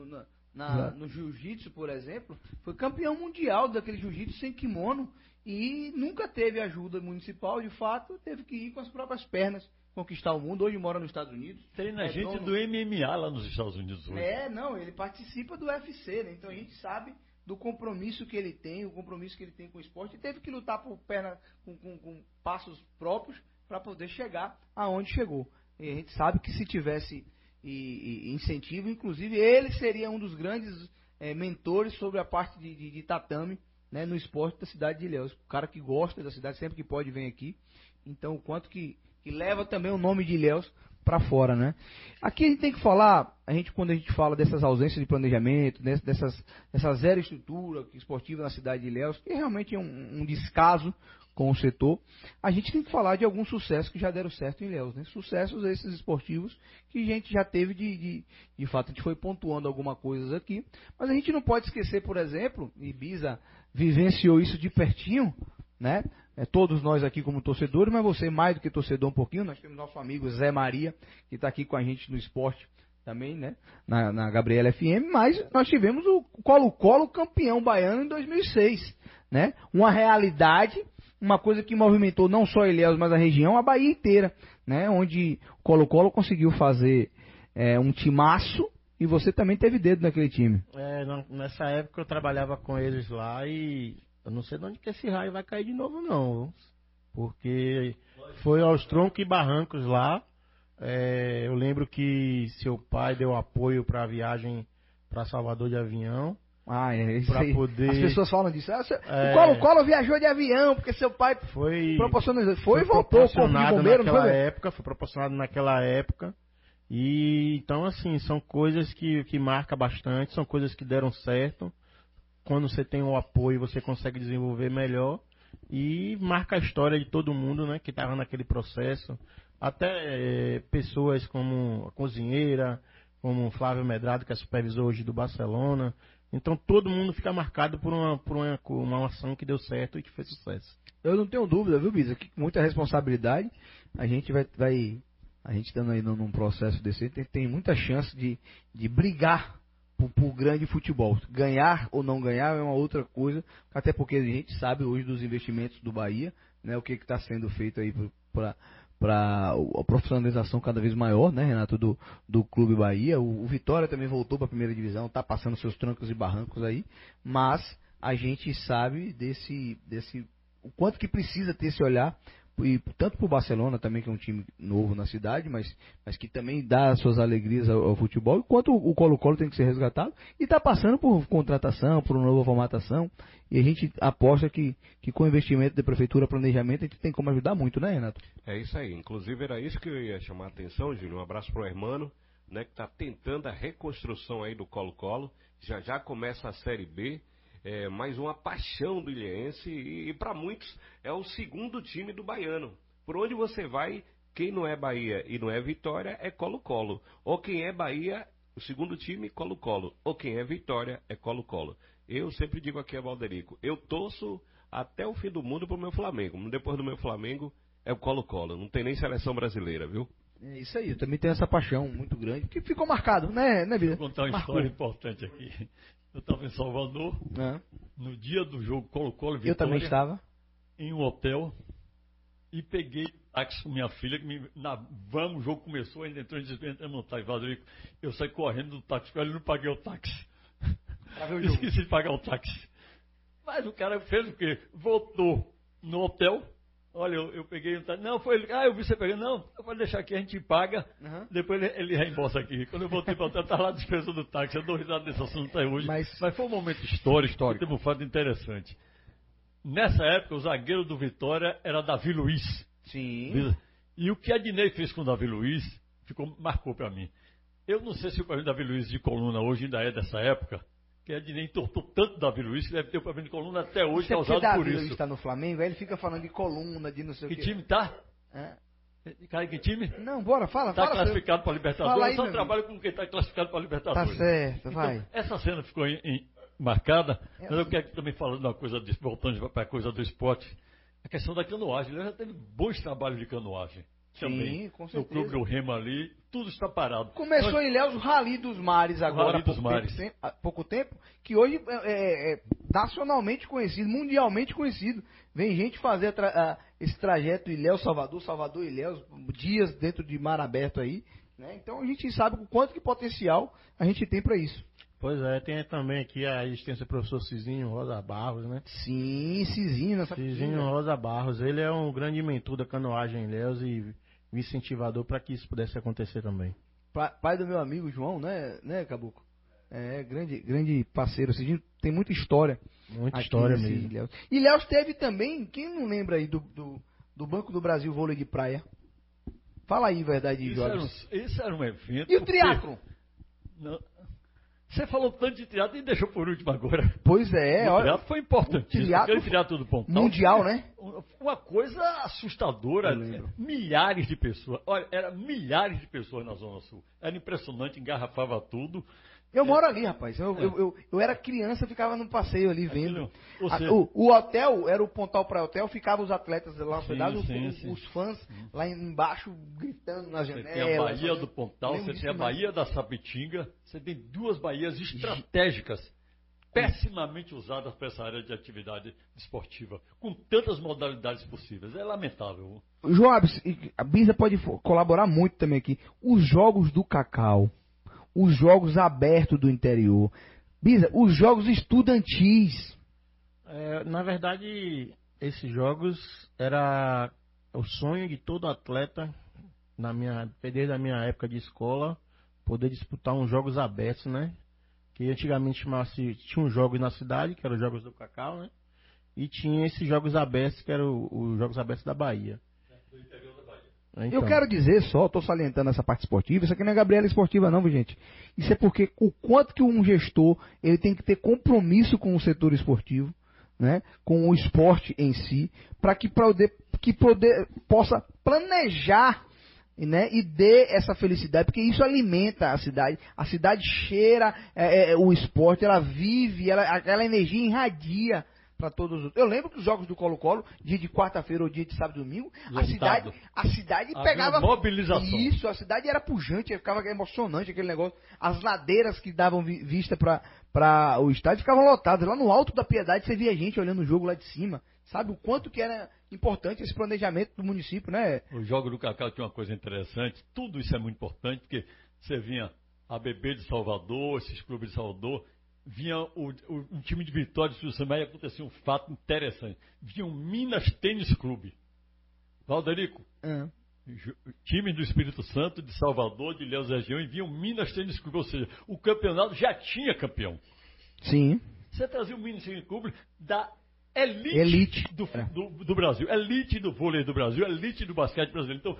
no jiu-jitsu, por exemplo, foi campeão mundial daquele jiu-jitsu sem kimono e nunca teve ajuda municipal, de fato, teve que ir com as próprias pernas conquistar o mundo. Hoje mora nos Estados Unidos. Treina gente do MMA lá nos Estados Unidos hoje. Ele participa do UFC, né? Então a gente sabe do compromisso que ele tem, com o esporte, e teve que lutar por perna com passos próprios para poder chegar aonde chegou. E a gente sabe que se tivesse incentivo, inclusive ele seria um dos grandes mentores sobre a parte de tatame, né, no esporte da cidade de Ilhéus. O cara que gosta da cidade, sempre que pode vem aqui. Então o quanto que leva também o nome de Ilhéus para fora, né? Aqui a gente tem que falar, quando a gente fala dessas ausências de planejamento, dessa zero estrutura esportiva na cidade de Ilhéus, que realmente é um descaso com o setor, a gente tem que falar de alguns sucessos que já deram certo em Ilhéus, né? Sucessos esses esportivos que a gente já teve de fato, a gente foi pontuando algumas coisas aqui, mas a gente não pode esquecer, por exemplo, Ibiza vivenciou isso de pertinho, né? Todos nós aqui como torcedores, mas você mais do que torcedor um pouquinho. Nós temos nosso amigo Zé Maria, que está aqui com a gente no esporte também, né? Na Gabriela FM, mas nós tivemos o Colo-Colo campeão baiano em 2006, né? Uma realidade, uma coisa que movimentou não só Ilhéus, mas a região, a Bahia inteira, né? Onde o Colo-Colo conseguiu fazer um timaço e você também teve dedo naquele time. Nessa época eu trabalhava com eles lá e eu não sei de onde que esse raio vai cair de novo, não. Porque foi aos troncos e barrancos lá. Eu lembro que seu pai deu apoio para a viagem para Salvador de avião. Isso poder... As pessoas falam disso. O Colo-Colo viajou de avião porque seu pai proporcionou. Foi e voltou com o bombeiro, naquela época. Foi proporcionado naquela época. E então, assim, são coisas que marcam bastante, são coisas que deram certo. Quando você tem o apoio, você consegue desenvolver melhor e marca a história de todo mundo, né, que estava naquele processo. Até pessoas como a cozinheira, como Flávio Medrado, que é supervisor hoje do Barcelona. Então todo mundo fica marcado por uma ação que deu certo e que fez sucesso. Eu não tenho dúvida, viu, Bisa, que com muita responsabilidade a gente a gente estando aí num processo desse, tem muita chance de brigar por grande futebol. Ganhar ou não ganhar é uma outra coisa, até porque a gente sabe hoje dos investimentos do Bahia, né, o que está sendo feito aí para a profissionalização cada vez maior, né, Renato, do Clube Bahia. O Vitória também voltou para a primeira divisão, está passando seus trancos e barrancos aí, mas a gente sabe o quanto que precisa ter esse olhar, e tanto para o Barcelona também, que é um time novo na cidade, mas que também dá suas alegrias ao futebol, enquanto o Colo-Colo tem que ser resgatado, e está passando por contratação, por uma nova formatação, e a gente aposta que com investimento da prefeitura, planejamento, a gente tem como ajudar muito, né, Renato? É isso aí, inclusive era isso que eu ia chamar a atenção, Júnior, um abraço pro Hermano, né, que está tentando a reconstrução aí do Colo-Colo, já começa a Série B, mais uma paixão do ilhéense e para muitos é o segundo time do baiano. Por onde você vai, quem não é Bahia e não é Vitória é Colo-Colo. Ou quem é Bahia, o segundo time, Colo-Colo. Ou quem é Vitória é Colo-Colo. Eu sempre digo aqui a Valderico, eu torço até o fim do mundo pro meu Flamengo. Depois do meu Flamengo é o Colo-Colo. Não tem nem seleção brasileira, viu? É isso aí, eu também tenho essa paixão muito grande, que ficou marcado, né, Bia? Vou contar uma história importante aqui. Eu estava em Salvador, no dia do jogo Colo-Colo Vitória. Eu também estava. Em um hotel, e peguei táxi com minha filha, o jogo começou, ainda entrou em desespero, no táxi, Valderico. Eu saí correndo do táxi, eu não paguei o táxi. Esqueci de pagar o táxi. Mas o cara fez o quê? Voltou no hotel. Olha, eu peguei um táxi. Não, foi ele. Eu vi você pegando. Não, eu vou deixar aqui, a gente paga. Depois ele reembolsa aqui. Quando eu voltei para o hotel, estava lá a despesa do táxi. Eu dou risada desse assunto até hoje. Mas foi um momento histórico. Teve um fato interessante. Nessa época, o zagueiro do Vitória era Davi Luiz. Sim. E o que a Dinei fez com o Davi Luiz marcou para mim. Eu não sei se o Davi Luiz de coluna hoje ainda é dessa época. Que a Dinei entortou tanto Davi Luiz que deve ter o problema de coluna até hoje, causado por isso. Luiz está no Flamengo, aí ele fica falando de coluna, de não sei o quê. Que time tá? Cara, que time? Não, bora, fala. Está classificado para a Libertadores. Eu só trabalho com quem está classificado para a Libertadores. Tá certo, vai. Então, essa cena ficou marcada, mas eu quero também falar de uma coisa, voltando para a coisa do esporte, a questão da canoagem. Ele já teve bons trabalhos de canoagem. Também, com certeza. No clube do Remo ali, tudo está parado. Começou em Ilhéus o Rally dos Mares agora, há pouco tempo, que hoje é nacionalmente conhecido, mundialmente conhecido. Vem gente fazer esse trajeto Ilhéus-Salvador, Salvador-Ilhéus, dias dentro de mar aberto aí, né? Então a gente sabe o quanto de potencial a gente tem para isso. Pois é, tem também aqui a existência do professor Cizinho Rosa Barros, né? Sim, Cizinho. Cizinho Rosa Barros, ele é um grande mentor da canoagem em Ilhéus e incentivador para que isso pudesse acontecer também. Pai do meu amigo João, né, Caboclo? É, grande parceiro. Cizinho tem muita história. Muita história mesmo. Ilhéus. Ilhéus teve também, quem não lembra aí do Banco do Brasil Vôlei de Praia? Fala aí, verdade, Jorge. Isso era um evento. E o triatlo? Você falou tanto de triatlo e deixou por último agora. Pois é, o triatlo foi importantíssimo. Aquele triatlo do Pontal. Mundial, né? Uma coisa assustadora. Milhares de pessoas. Olha, milhares de pessoas na Zona Sul. Era impressionante, engarrafava tudo. Eu moro ali, rapaz. Eu era criança, ficava no passeio ali vendo. O hotel, era o Pontal Praia Hotel, ficavam os atletas lá hospedados, os fãs lá embaixo gritando na janela. Você tem a Baía do Pontal, você tem a Baía da Sabitinga, você tem duas baías estratégicas, pessimamente usadas para essa área de atividade esportiva, com tantas modalidades possíveis. É lamentável. Joabs, a Bisa pode colaborar muito também aqui. Os jogos do Cacau. Os jogos abertos do interior. Bisa, os jogos estudantis. Na verdade, esses jogos era o sonho de todo atleta, desde a minha época de escola, poder disputar uns jogos abertos, né? Que antigamente tinha uns jogos na cidade, que eram os jogos do Cacau, né? E tinha esses jogos abertos, que eram os jogos abertos da Bahia. Do interior da Bahia. Então. Eu quero dizer só, estou salientando essa parte esportiva, isso aqui não é Gabriela Esportiva não, gente. Isso é porque o quanto que um gestor ele tem que ter compromisso com o setor esportivo, né, com o esporte em si, para que possa planejar, né, e dê essa felicidade, porque isso alimenta a cidade cheira o esporte, ela vive, aquela energia irradia para todos os... Eu lembro que os jogos do Colo-Colo, dia de quarta-feira ou dia de sábado e domingo, a cidade pegava... mobilização. Isso, a cidade era pujante, ficava emocionante aquele negócio. As ladeiras que davam vista para o estádio ficavam lotadas. Lá no alto da Piedade você via gente olhando o jogo lá de cima. Sabe o quanto que era importante esse planejamento do município, né? O jogo do Cacau tinha uma coisa interessante. Tudo isso é muito importante, porque você vinha a BB de Salvador, esses clubes de Salvador, vinha um time de Vitória de Sucumã e acontecia um fato interessante. Vinha um Minas Tênis Clube. Valderico, time do Espírito Santo, de Salvador, de Ilhéus região, e vinha um Minas Tênis Clube, ou seja, o campeonato já tinha campeão. Sim. Você trazia o Minas Tênis Clube da elite do Brasil, elite do vôlei do Brasil, elite do basquete brasileiro. Então,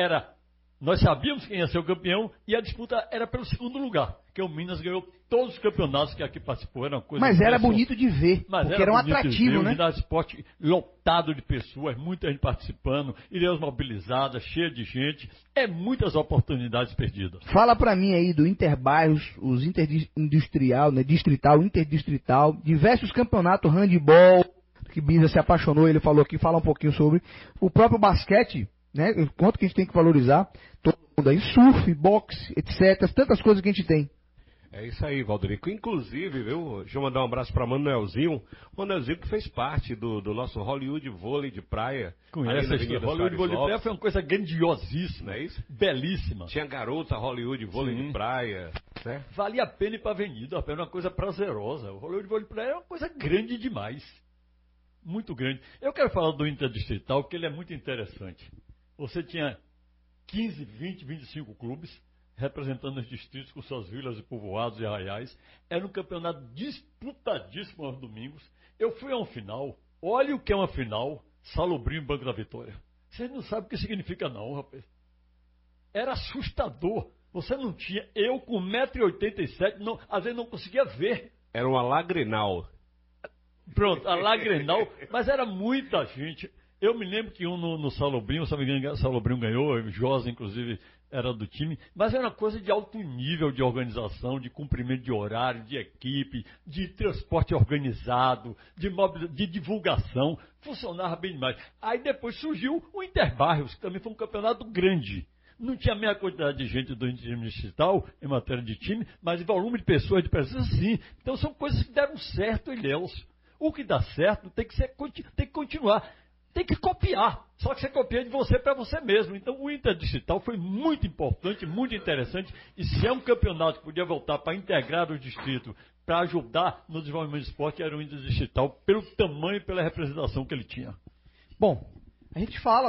nós sabíamos quem ia ser o campeão e a disputa era pelo segundo lugar, porque o Minas ganhou todos os campeonatos que aqui participou. Era uma coisa Mas era bonito de ver, porque era um atrativo, né? Um esporte lotado de pessoas, muita gente participando, ilhas mobilizadas, cheia de gente, muitas oportunidades perdidas. Fala pra mim aí do Interbairros, os Interindustrial, né, Distrital, Interdistrital, diversos campeonatos, handebol, que Biza se apaixonou, ele falou aqui, fala um pouquinho sobre o próprio basquete, né? Quanto que a gente tem que valorizar, todo mundo aí, surf, boxe, etc, tantas coisas que a gente tem. É isso aí, Valderico. Inclusive, viu, deixa eu mandar um abraço para Manuelzinho. Manuelzinho que fez parte do nosso Hollywood Vôlei de Praia. Conhece essa história? Hollywood Vôlei de Praia foi uma coisa grandiosíssima, não é isso? Belíssima. Tinha garota Hollywood Vôlei de Praia, né? Valia a pena ir para a avenida, era uma coisa prazerosa. O Hollywood Vôlei de Praia é uma coisa grande demais. Muito grande. Eu quero falar do Interdistrital, porque ele é muito interessante. Você tinha 15, 20, 25 clubes representando os distritos com suas vilas e povoados e arraiais. Era um campeonato disputadíssimo aos domingos. Eu fui a um final. Olha o que é uma final. Salobrinho, Banco da Vitória. Vocês não sabem o que significa não, rapaz. Era assustador. Você não tinha... Eu com 1,87m, às vezes não conseguia ver. Era uma lagrinal. Pronto, a lagrinal. Mas era muita gente. Eu me lembro que no Salobrinho, se não me engano, o Salobrinho ganhou, o Josa, inclusive, era do time, mas era uma coisa de alto nível de organização, de cumprimento de horário, de equipe, de transporte organizado, de divulgação, funcionava bem demais. Aí depois surgiu o Interbairros, que também foi um campeonato grande. Não tinha a mesma quantidade de gente do Interdistrital em matéria de time, mas em volume de pessoas, de presença, sim. Então são coisas que deram certo, Ilhéus. O que dá certo tem que continuar. Tem que copiar, só que você copia de você para você mesmo. Então o Interdistrital foi muito importante, muito interessante. E se é um campeonato que podia voltar para integrar o distrito, para ajudar no desenvolvimento do esporte, era o Interdistrital, pelo tamanho e pela representação que ele tinha. Bom, a gente fala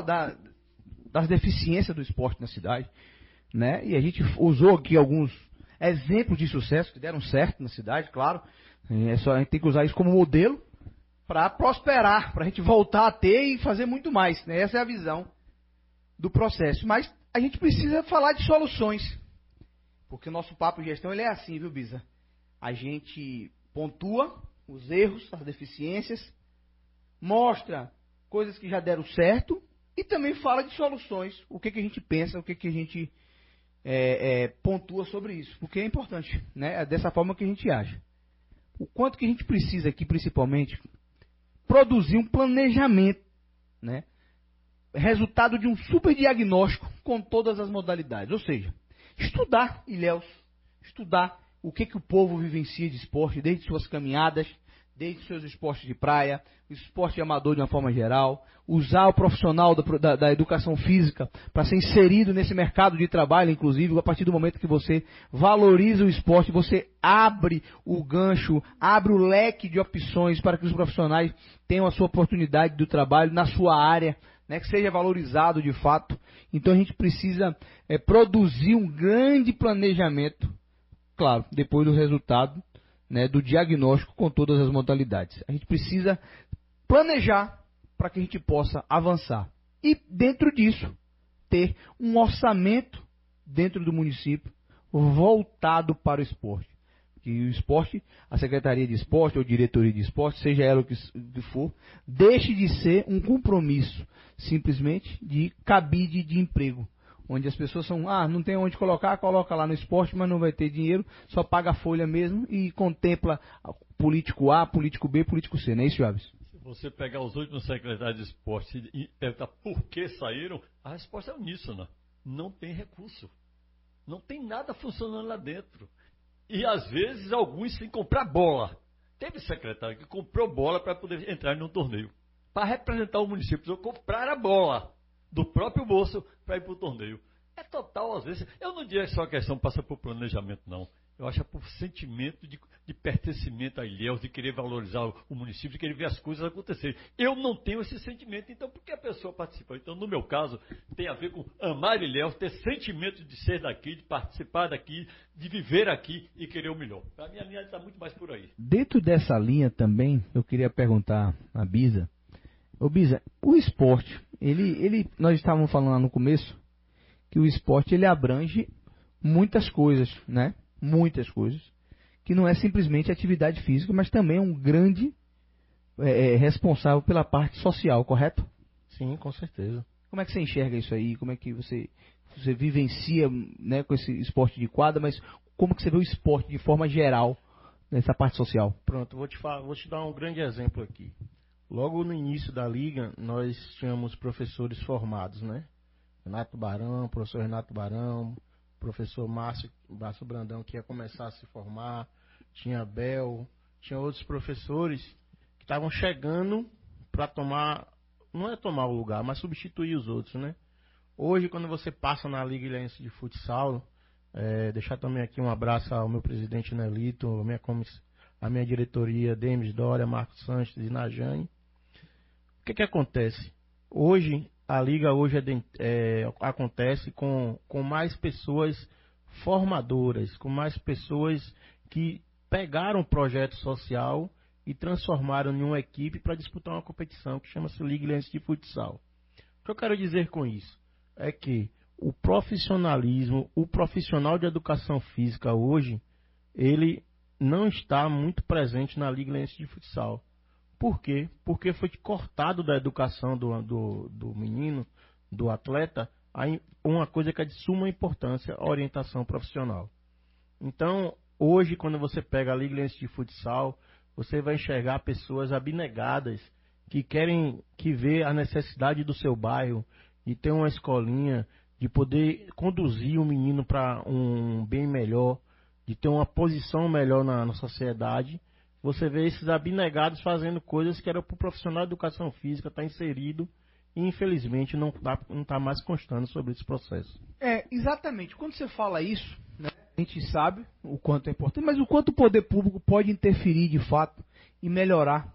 das deficiências do esporte na cidade, né? E a gente usou aqui alguns exemplos de sucesso que deram certo na cidade, claro. A gente tem que usar isso como modelo para prosperar, para a gente voltar a ter e fazer muito mais, né? Essa é a visão do processo. Mas a gente precisa falar de soluções, porque o nosso papo de gestão ele é assim, viu, Biza? A gente pontua os erros, as deficiências, mostra coisas que já deram certo e também fala de soluções, o que a gente pensa, o que a gente pontua sobre isso, porque é importante, né? É dessa forma que a gente age. O quanto que a gente precisa aqui, principalmente, produzir um planejamento, né? Resultado de um super diagnóstico com todas as modalidades. Ou seja, estudar Ilhéus, estudar o que o povo vivencia de esporte, desde suas caminhadas, desde seus esportes de praia, o esporte amador de uma forma geral, usar o profissional da educação física para ser inserido nesse mercado de trabalho, inclusive, a partir do momento que você valoriza o esporte, você abre o gancho, abre o leque de opções para que os profissionais tenham a sua oportunidade do trabalho na sua área, né, que seja valorizado de fato. Então a gente precisa produzir um grande planejamento, claro, depois do resultado, né, do diagnóstico com todas as modalidades. A gente precisa planejar para que a gente possa avançar. E dentro disso, ter um orçamento dentro do município voltado para o esporte. Que o esporte, a Secretaria de Esporte ou Diretoria de Esporte, seja ela o que for, deixe de ser um compromisso simplesmente de cabide de emprego. Onde as pessoas são, não tem onde colocar, coloca lá no esporte, mas não vai ter dinheiro, só paga a folha mesmo e contempla político A, político B, político C, não é isso, Chaves? Você pegar os últimos secretários de esporte e perguntar por que saíram, a resposta é uníssona. Não tem recurso. Não tem nada funcionando lá dentro. E às vezes alguns sem comprar bola. Teve secretário que comprou bola para poder entrar num torneio. Para representar o município, precisou comprar a bola do próprio bolso para ir para o torneio. É total, às vezes. Eu não diria que só a questão passa por planejamento, não. Eu acho que é por sentimento de pertencimento a Ilhéus, de querer valorizar o município, de querer ver as coisas acontecerem. Eu não tenho esse sentimento, então por que a pessoa participa? Então, no meu caso, tem a ver com amar Ilhéus, ter sentimento de ser daqui, de participar daqui, de viver aqui e querer o melhor. Para mim, a linha está muito mais por aí. Dentro dessa linha também, eu queria perguntar a Bisa. Ô Bisa, o esporte, nós estávamos falando lá no começo, que o esporte ele abrange muitas coisas, né? Muitas coisas, que não é simplesmente atividade física, mas também é um grande responsável pela parte social, correto? Sim, com certeza. Como é que você enxerga isso aí? Como é que você vivencia, né, com esse esporte de quadra, mas como que você vê o esporte de forma geral nessa parte social? Pronto, vou te dar um grande exemplo aqui. Logo no início da liga, nós tínhamos professores formados, né? Professor Renato Barão, professor Márcio Brandão, que ia começar a se formar, tinha Bel, tinha outros professores que estavam chegando para tomar, não é tomar o lugar, mas substituir os outros, né? Hoje, quando você passa na Liga Ilhéense de Futsal, deixar também aqui um abraço ao meu presidente Nelito, a minha diretoria, Demis Dória, Marcos Sanches e Najane. O que acontece? Hoje, a Liga acontece com mais pessoas formadoras, com mais pessoas que pegaram o projeto social e transformaram em uma equipe para disputar uma competição que chama-se Liga Ilhéense de Futsal. O que eu quero dizer com isso é que o profissionalismo, o profissional de educação física hoje, ele não está muito presente na Liga Ilhéense de Futsal. Por quê? Porque foi cortado da educação do menino, do atleta, uma coisa que é de suma importância, a orientação profissional. Então, hoje, quando você pega a Liga Ilhéense de Futsal, você vai enxergar pessoas abnegadas que vê a necessidade do seu bairro, de ter uma escolinha, de poder conduzir o menino para um bem melhor, de ter uma posição melhor na sociedade. Você vê esses abnegados fazendo coisas que eram para o profissional de educação física estar inserido e, infelizmente, não tá mais constando sobre esse processo. Exatamente. Quando você fala isso, né, a gente sabe o quanto é importante, mas o quanto o poder público pode interferir, de fato, e melhorar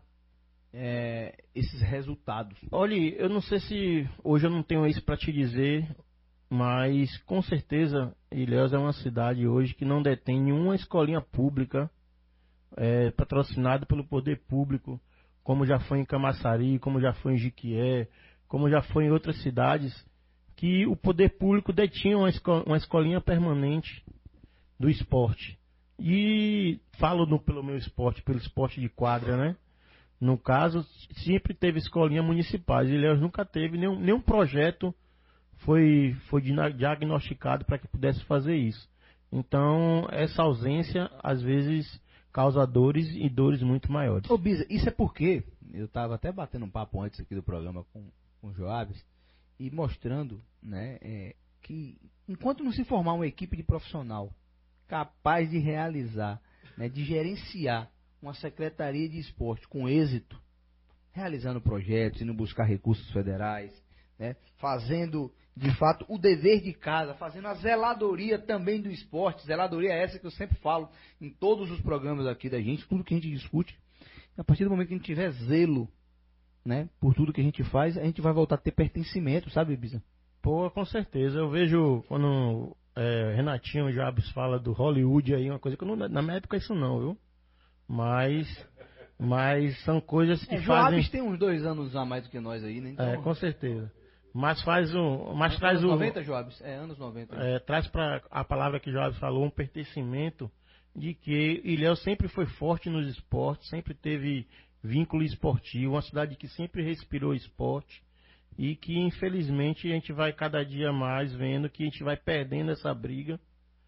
esses resultados. Olha, eu não sei se hoje eu não tenho isso para te dizer, mas, com certeza, Ilhéus é uma cidade hoje que não detém nenhuma escolinha pública patrocinado pelo poder público, como já foi em Camaçari, como já foi em Jiquié, como já foi em outras cidades, que o poder público detinha uma escolinha permanente do esporte. E falo pelo meu esporte, pelo esporte de quadra, né? No caso, sempre teve escolinha municipais. Ilhéus nunca teve, nenhum projeto foi diagnosticado para que pudesse fazer isso. Então, essa ausência, às vezes, causa dores e dores muito maiores. Ô Bisa, isso é porque eu estava até batendo um papo antes aqui do programa com o Joabes e mostrando, né, que enquanto não se formar uma equipe de profissional capaz de realizar, né, de gerenciar uma secretaria de esporte com êxito, realizando projetos, indo buscar recursos federais, né, fazendo de fato o dever de casa, fazendo a zeladoria também do esporte, zeladoria essa que eu sempre falo em todos os programas aqui da gente, tudo que a gente discute. A partir do momento que a gente tiver zelo, né, por tudo que a gente faz, a gente vai voltar a ter pertencimento, sabe, Bisa? Pô, com certeza. Eu vejo quando Renatinho Jabes fala do Hollywood aí, uma coisa que eu não, na minha época isso não, viu? Mas são coisas que fazem... Joabes tem uns 2 anos a mais do que nós aí, né? Então... com certeza. Mas traz anos 90, Joabes? Anos 90. Traz para a palavra que Joabes falou, um pertencimento de que Ilhéus sempre foi forte nos esportes, sempre teve vínculo esportivo, uma cidade que sempre respirou esporte e que, infelizmente, a gente vai cada dia mais vendo que a gente vai perdendo essa briga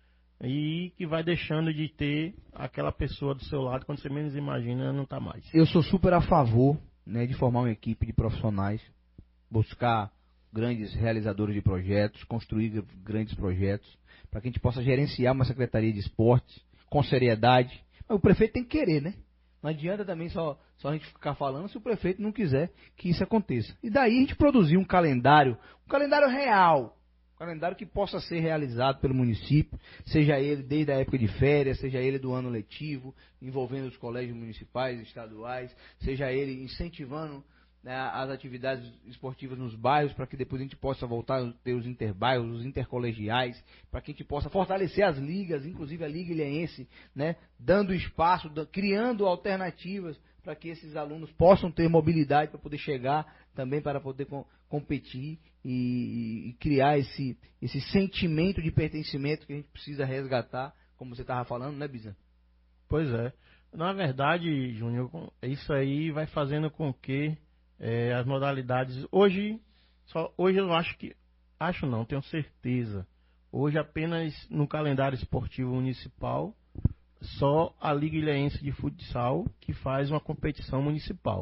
e que vai deixando de ter aquela pessoa do seu lado, quando você menos imagina, não está mais. Eu sou super a favor né, de formar uma equipe de profissionais, buscar grandes realizadores de projetos, construir grandes projetos, para que a gente possa gerenciar uma secretaria de esportes com seriedade. Mas o prefeito tem que querer, né? Não adianta também só a gente ficar falando se o prefeito não quiser que isso aconteça. E daí a gente produzir um calendário real, um calendário que possa ser realizado pelo município, seja ele desde a época de férias, seja ele do ano letivo, envolvendo os colégios municipais, estaduais, seja ele incentivando, né, as atividades esportivas nos bairros, para que depois a gente possa voltar a ter os interbairros, os intercolegiais, para que a gente possa fortalecer as ligas, inclusive a Liga Ilhéense, né, dando espaço, criando alternativas para que esses alunos possam ter mobilidade para poder chegar também, para poder competir e criar esse sentimento de pertencimento que a gente precisa resgatar, como você estava falando, né, Bizan? Pois é. Na verdade, Júnior, isso aí vai fazendo com que as modalidades... Hoje eu tenho certeza. Hoje apenas no calendário esportivo municipal, só a Liga Ilhéense de Futsal que faz uma competição municipal.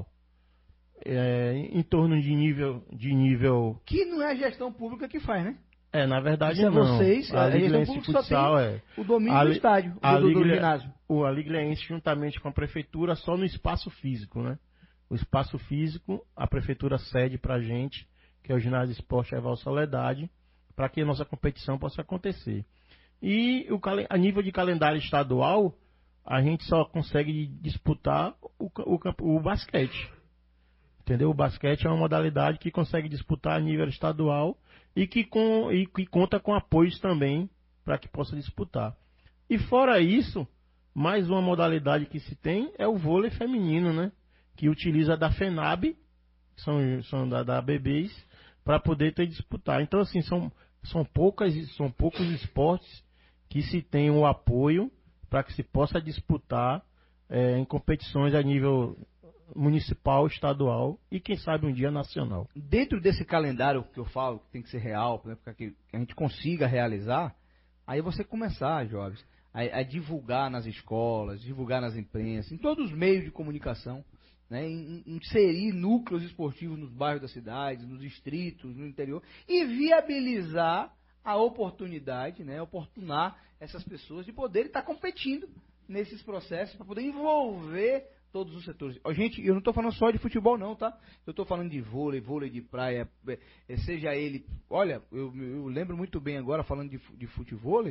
Em torno de nível... Que não é a gestão pública que faz, né? Na verdade isso não. Vocês, a Liga gestão Ilhéense de pública Futsal só tem o domínio do estádio, do ginásio. A Liga Ilhéense, juntamente com a prefeitura, só no espaço físico, né? O espaço físico, a prefeitura cede para a gente, que é o Ginásio Esporte Eval Soledade, para que a nossa competição possa acontecer. E a nível de calendário estadual, a gente só consegue disputar o basquete. Entendeu? O basquete é uma modalidade que consegue disputar a nível estadual e que conta com apoios também para que possa disputar. E fora isso, mais uma modalidade que se tem é o vôlei feminino, né? Que utiliza da FENAB, são da BBs, para poder disputar. Então, assim, são poucos esportes que se tem o apoio para que se possa disputar em competições a nível municipal, estadual e, quem sabe, um dia nacional. Dentro desse calendário que eu falo, que tem que ser real, né, para que a gente consiga realizar, aí você começar, jovens, a divulgar nas escolas, divulgar nas imprensas, em todos os meios de comunicação, né, inserir núcleos esportivos nos bairros da cidade, nos distritos, no interior, e viabilizar a oportunidade, né, oportunar essas pessoas de poderem estar competindo nesses processos, para poder envolver todos os setores. Gente, eu não estou falando só de futebol não, tá? Eu estou falando de vôlei de praia, seja ele... Olha, eu lembro muito bem agora, falando de futevôlei,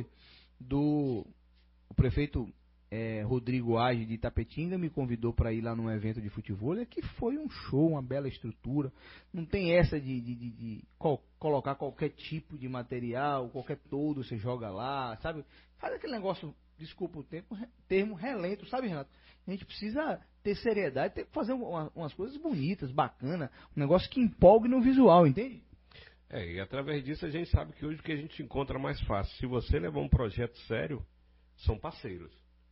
o prefeito Rodrigo Age de Itapetinga me convidou para ir lá num evento de futevôlei, que foi um show, uma bela estrutura. Não tem essa de colocar qualquer tipo de material, qualquer todo você joga lá, sabe? Faz aquele negócio, desculpa o termo relento, sabe, Renato? A gente precisa ter seriedade, ter que fazer umas coisas bonitas, bacanas, um negócio que empolgue no visual, entende? E através disso a gente sabe que hoje o que a gente encontra mais fácil, se você levar um projeto sério, são parceiros.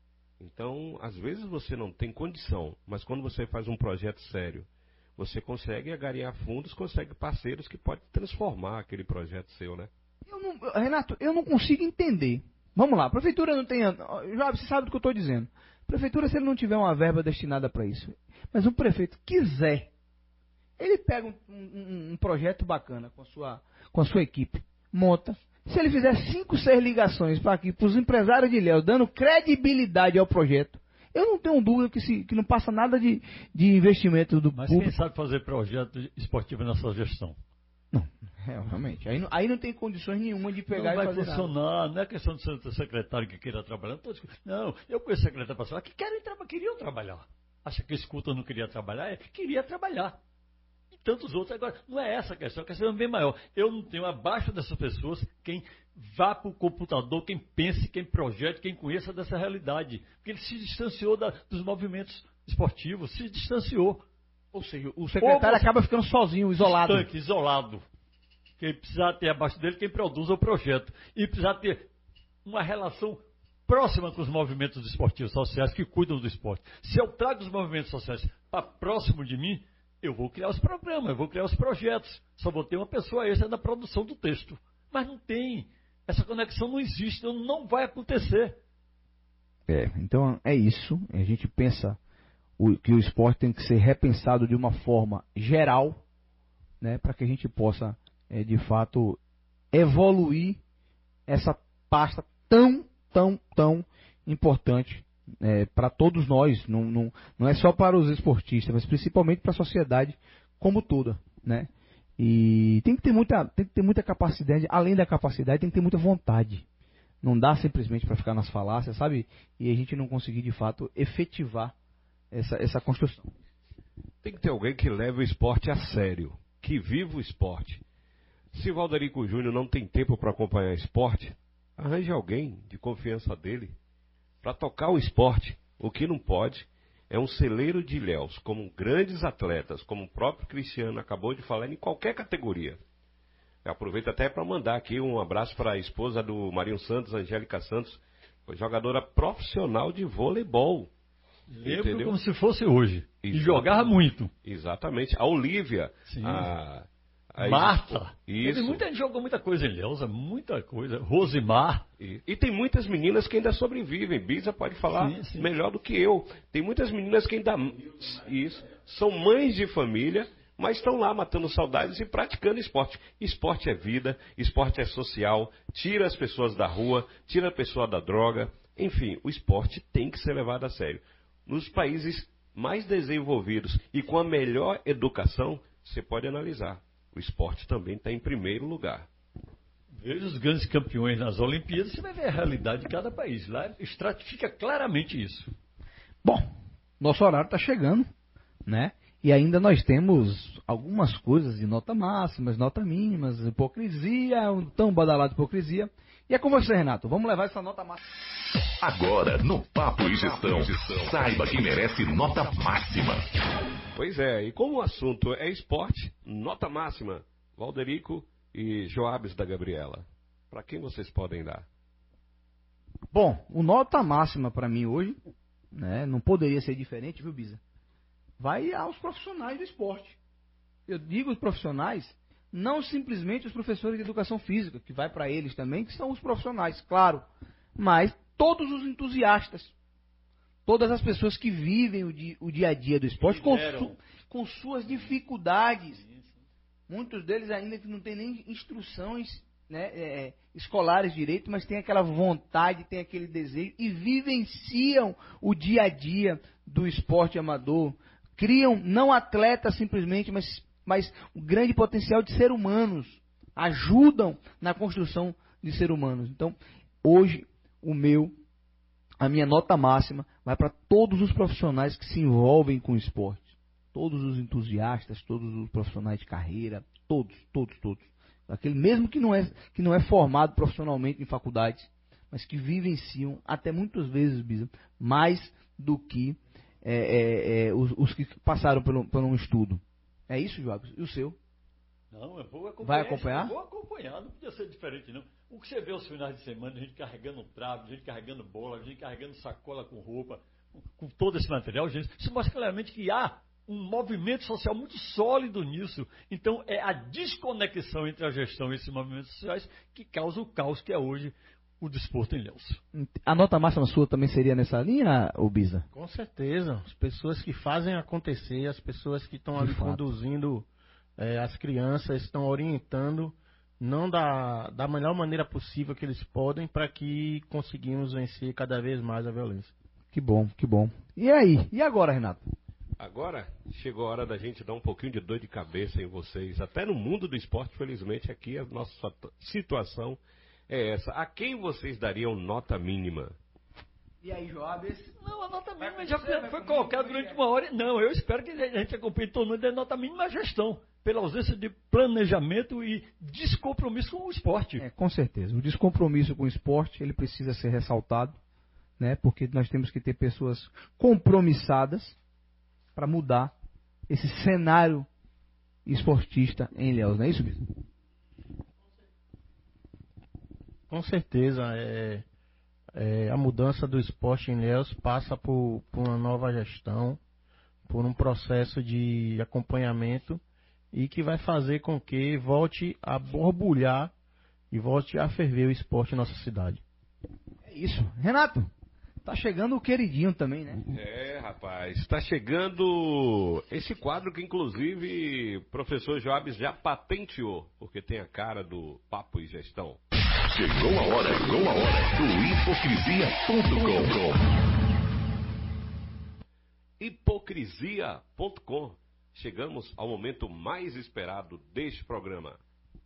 Então, às vezes você não tem condição, mas quando você faz um projeto sério, você consegue agariar fundos, consegue parceiros que podem transformar aquele projeto seu, né? Renato, eu não consigo entender. Vamos lá, a prefeitura não tem... Já você sabe do que eu estou dizendo. A prefeitura, se ele não tiver uma verba destinada para isso, mas o prefeito quiser, ele pega um projeto bacana com a sua equipe, monta. Se ele fizer 5, 6 ligações para os empresários de Ilhéus, dando credibilidade ao projeto, eu não tenho dúvida que não passa nada de investimento do Mas público. Quem sabe fazer projeto esportivo nessa gestão? Não, realmente. Aí não tem condições nenhuma de pegar não e vai fazer funcionar, nada. não é questão de ser secretário que queira trabalhar. Não, eu conheço secretário para falar que queriam trabalhar. Acha que escuta não queria trabalhar? Queria trabalhar. E tantos outros. Agora, não é essa a questão é bem maior. Eu não tenho abaixo dessas pessoas quem vá para o computador, quem pense, quem projete, quem conheça dessa realidade. Porque ele se distanciou dos movimentos esportivos, se distanciou. Ou seja, o secretário acaba ficando sozinho, isolado. Estanque, isolado. Quem precisa ter abaixo dele quem produz o projeto. E precisa ter uma relação próxima com os movimentos esportivos sociais que cuidam do esporte. Se eu trago os movimentos sociais para próximo de mim, eu vou criar os programas, eu vou criar os projetos. Só vou ter uma pessoa extra na produção do texto. Mas não tem. Essa conexão não existe, não vai acontecer. Então é isso. A gente pensa que o esporte tem que ser repensado de uma forma geral, né, para que a gente possa, de fato, evoluir essa pasta tão importante para todos nós. Não é só para os esportistas, mas principalmente para a sociedade como toda, né? E tem que ter muita capacidade, além da capacidade, tem que ter muita vontade. Não dá simplesmente para ficar nas falácias, sabe? E a gente não conseguir, de fato, efetivar essa construção. Tem que ter alguém que leve o esporte a sério, que viva o esporte. Se Valderico Júnior não tem tempo para acompanhar esporte, arranje alguém de confiança dele para tocar o esporte. O que não pode é um celeiro de ilhéus, como grandes atletas, como o próprio Cristiano acabou de falar, em qualquer categoria. Eu aproveito até para mandar aqui um abraço para a esposa do Marinho Santos, Angélica Santos, jogadora profissional de voleibol. Lembro Entendeu? como se fosse hoje. E Exatamente. jogava muito. Exatamente. A Olívia. Sim. A Marta. Isso. Muita gente jogou muita coisa em Leusa, muita coisa. Rosimar. E tem muitas meninas que ainda sobrevivem. Bisa pode falar Sim. melhor do que eu. Tem muitas meninas que ainda são mães de família, mas estão lá matando saudades e praticando esporte. Esporte é vida, esporte é social, tira as pessoas da rua, tira a pessoa da droga. Enfim, o esporte tem que ser levado a sério. Nos países mais desenvolvidos e com a melhor educação, você pode analisar. O esporte também está em primeiro lugar. Veja os grandes campeões nas Olimpíadas, você vai ver a realidade de cada país. Lá estratifica claramente isso. Bom, nosso horário está chegando, né? E ainda nós temos algumas coisas de nota máxima, nota mínimas, hipocrisia, um tão badalado de hipocrisia. E é com você, Renato. Vamos levar essa nota máxima. Agora, no Papo e Gestão, saiba que merece nota máxima. Pois é, e como o assunto é esporte, nota máxima, Valderico e Joabes da Gabriela. Para quem vocês podem dar? Bom, o nota máxima para mim hoje, né, não poderia ser diferente, viu, Bisa? Vai aos profissionais do esporte. Eu digo os profissionais, não simplesmente os professores de educação física, que vai para eles também, que são os profissionais, claro, mas todos os entusiastas, todas as pessoas que vivem o dia a dia do esporte com suas dificuldades. Muitos deles ainda que não têm nem instruções, né, escolares direito, mas tem aquela vontade, tem aquele desejo e vivenciam o dia a dia do esporte amador. Criam, não atletas simplesmente, mas um grande potencial de ser humanos. Ajudam na construção de ser humanos. Então, hoje, a minha nota máxima vai para todos os profissionais que se envolvem com o esporte. Todos os entusiastas, todos os profissionais de carreira, todos. Aquele mesmo que não é formado profissionalmente em faculdades, mas que vivenciam, até muitas vezes, Bisa, mais do que os que passaram por um estudo. É isso, João? E o seu? Não, eu vou acompanhar. Vai acompanhar? Eu vou acompanhar, não podia ser diferente, não. O que você vê aos finais de semana, gente carregando trave, gente carregando bola, gente carregando sacola com roupa, com todo esse material, gente, isso mostra claramente que há um movimento social muito sólido nisso. Então, é a desconexão entre a gestão e esses movimentos sociais que causa o caos que é hoje o desporto em Ilhéus. A nota máxima sua também seria nessa linha, Bisa? Com certeza. As pessoas que fazem acontecer, as pessoas que estão ali conduzindo as crianças, estão orientando, não da melhor maneira possível que eles podem, para que conseguimos vencer cada vez mais a violência. Que bom, que bom. E aí? E agora, Renato? Agora chegou a hora da gente dar um pouquinho de dor de cabeça em vocês. Até no mundo do esporte, felizmente, aqui a nossa situação é essa. A quem vocês dariam nota mínima? E aí, Joabes? Não, a nota mínima já foi colocada durante uma hora. Não, eu espero que a gente acompanhe todo mundo da nota mínima a gestão, pela ausência de planejamento e descompromisso com o esporte. Com certeza. O descompromisso com o esporte, ele precisa ser ressaltado, né? Porque nós temos que ter pessoas compromissadas para mudar esse cenário esportista em Ilhéus, não é isso, Bisa? Com certeza, a mudança do esporte em Ilhéus passa por uma nova gestão, por um processo de acompanhamento e que vai fazer com que volte a borbulhar e volte a ferver o esporte em nossa cidade. É isso. Renato, Tá chegando o queridinho também, né? É, rapaz, está chegando esse quadro que, inclusive, o professor Joabes já patenteou, porque tem a cara do Papo e Gestão. Chegou a hora do hipocrisia.com. Hipocrisia.com. Chegamos ao momento mais esperado deste programa.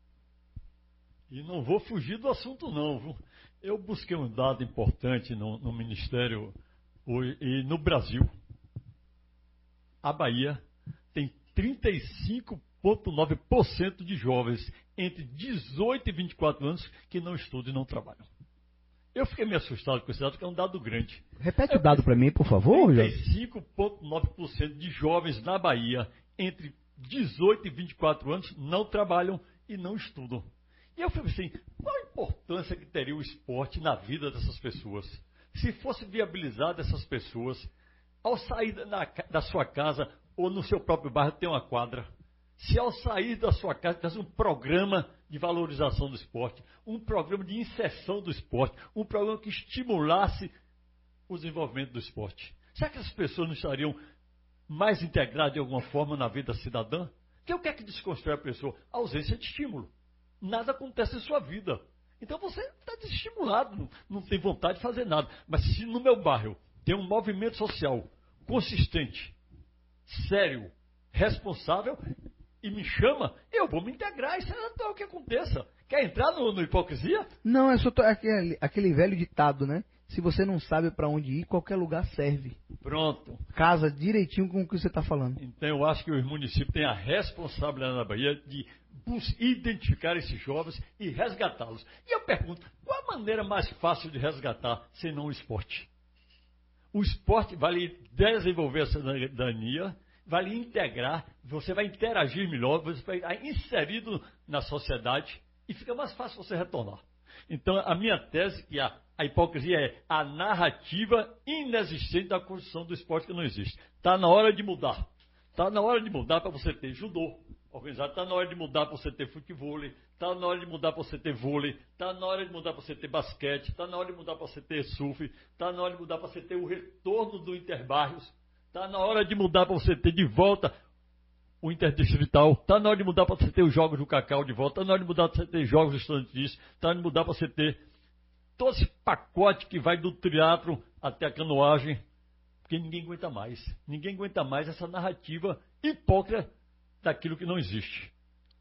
E não vou fugir do assunto não, viu? Eu busquei um dado importante no Ministério hoje, e no Brasil, a Bahia tem 35,9% de jovens entre 18 e 24 anos que não estudam e não trabalham. Eu fiquei meio assustado com esse dado, porque é um dado grande. Repete o dado para mim, por favor, Jorge. 35,9% de jovens na Bahia entre 18 e 24 anos não trabalham e não estudam. E eu falei assim, qual a importância que teria o esporte na vida dessas pessoas? Se fosse viabilizado essas pessoas, ao sair da sua casa ou no seu próprio bairro ter uma quadra, se ao sair da sua casa tivesse um programa de valorização do esporte, um programa de inserção do esporte, um programa que estimulasse o desenvolvimento do esporte, será que essas pessoas não estariam mais integradas de alguma forma na vida cidadã? Porque o que é que desconstrói a pessoa? A ausência de estímulo. Nada acontece em sua vida. Então você está desestimulado, não tem vontade de fazer nada. Mas se no meu bairro tem um movimento social consistente, sério, responsável, e me chama, eu vou me integrar. Isso é natural que aconteça. Quer entrar no hipocrisia? Não, é só aquele velho ditado, né? Se você não sabe para onde ir, qualquer lugar serve. Pronto. Casa direitinho com o que você está falando. Então eu acho que os municípios têm a responsabilidade na Bahia de identificar esses jovens e resgatá-los. E eu pergunto, qual a maneira mais fácil de resgatar senão o esporte? O esporte vai lhe desenvolver a cidadania, vai lhe integrar, você vai interagir melhor, você vai estar inserido na sociedade e fica mais fácil você retornar. Então a minha tese é que a hipocrisia é a narrativa inexistente da construção do esporte que não existe. Está na hora de mudar. Está na hora de mudar para você ter judô organizado, está na hora de mudar para você ter futebol, está na hora de mudar para você ter vôlei, está na hora de mudar para você ter basquete, está na hora de mudar para você ter surf, está na hora de mudar para você ter o retorno do Interbairros, está na hora de mudar para você ter de volta o Interdistrital, está na hora de mudar para você ter os Jogos do Cacau de volta, está na hora de mudar para você ter Jogos Estudantis, está na hora de mudar para você ter todo esse pacote que vai do teatro até a canoagem, porque ninguém aguenta mais. Ninguém aguenta mais essa narrativa hipócrita daquilo que não existe.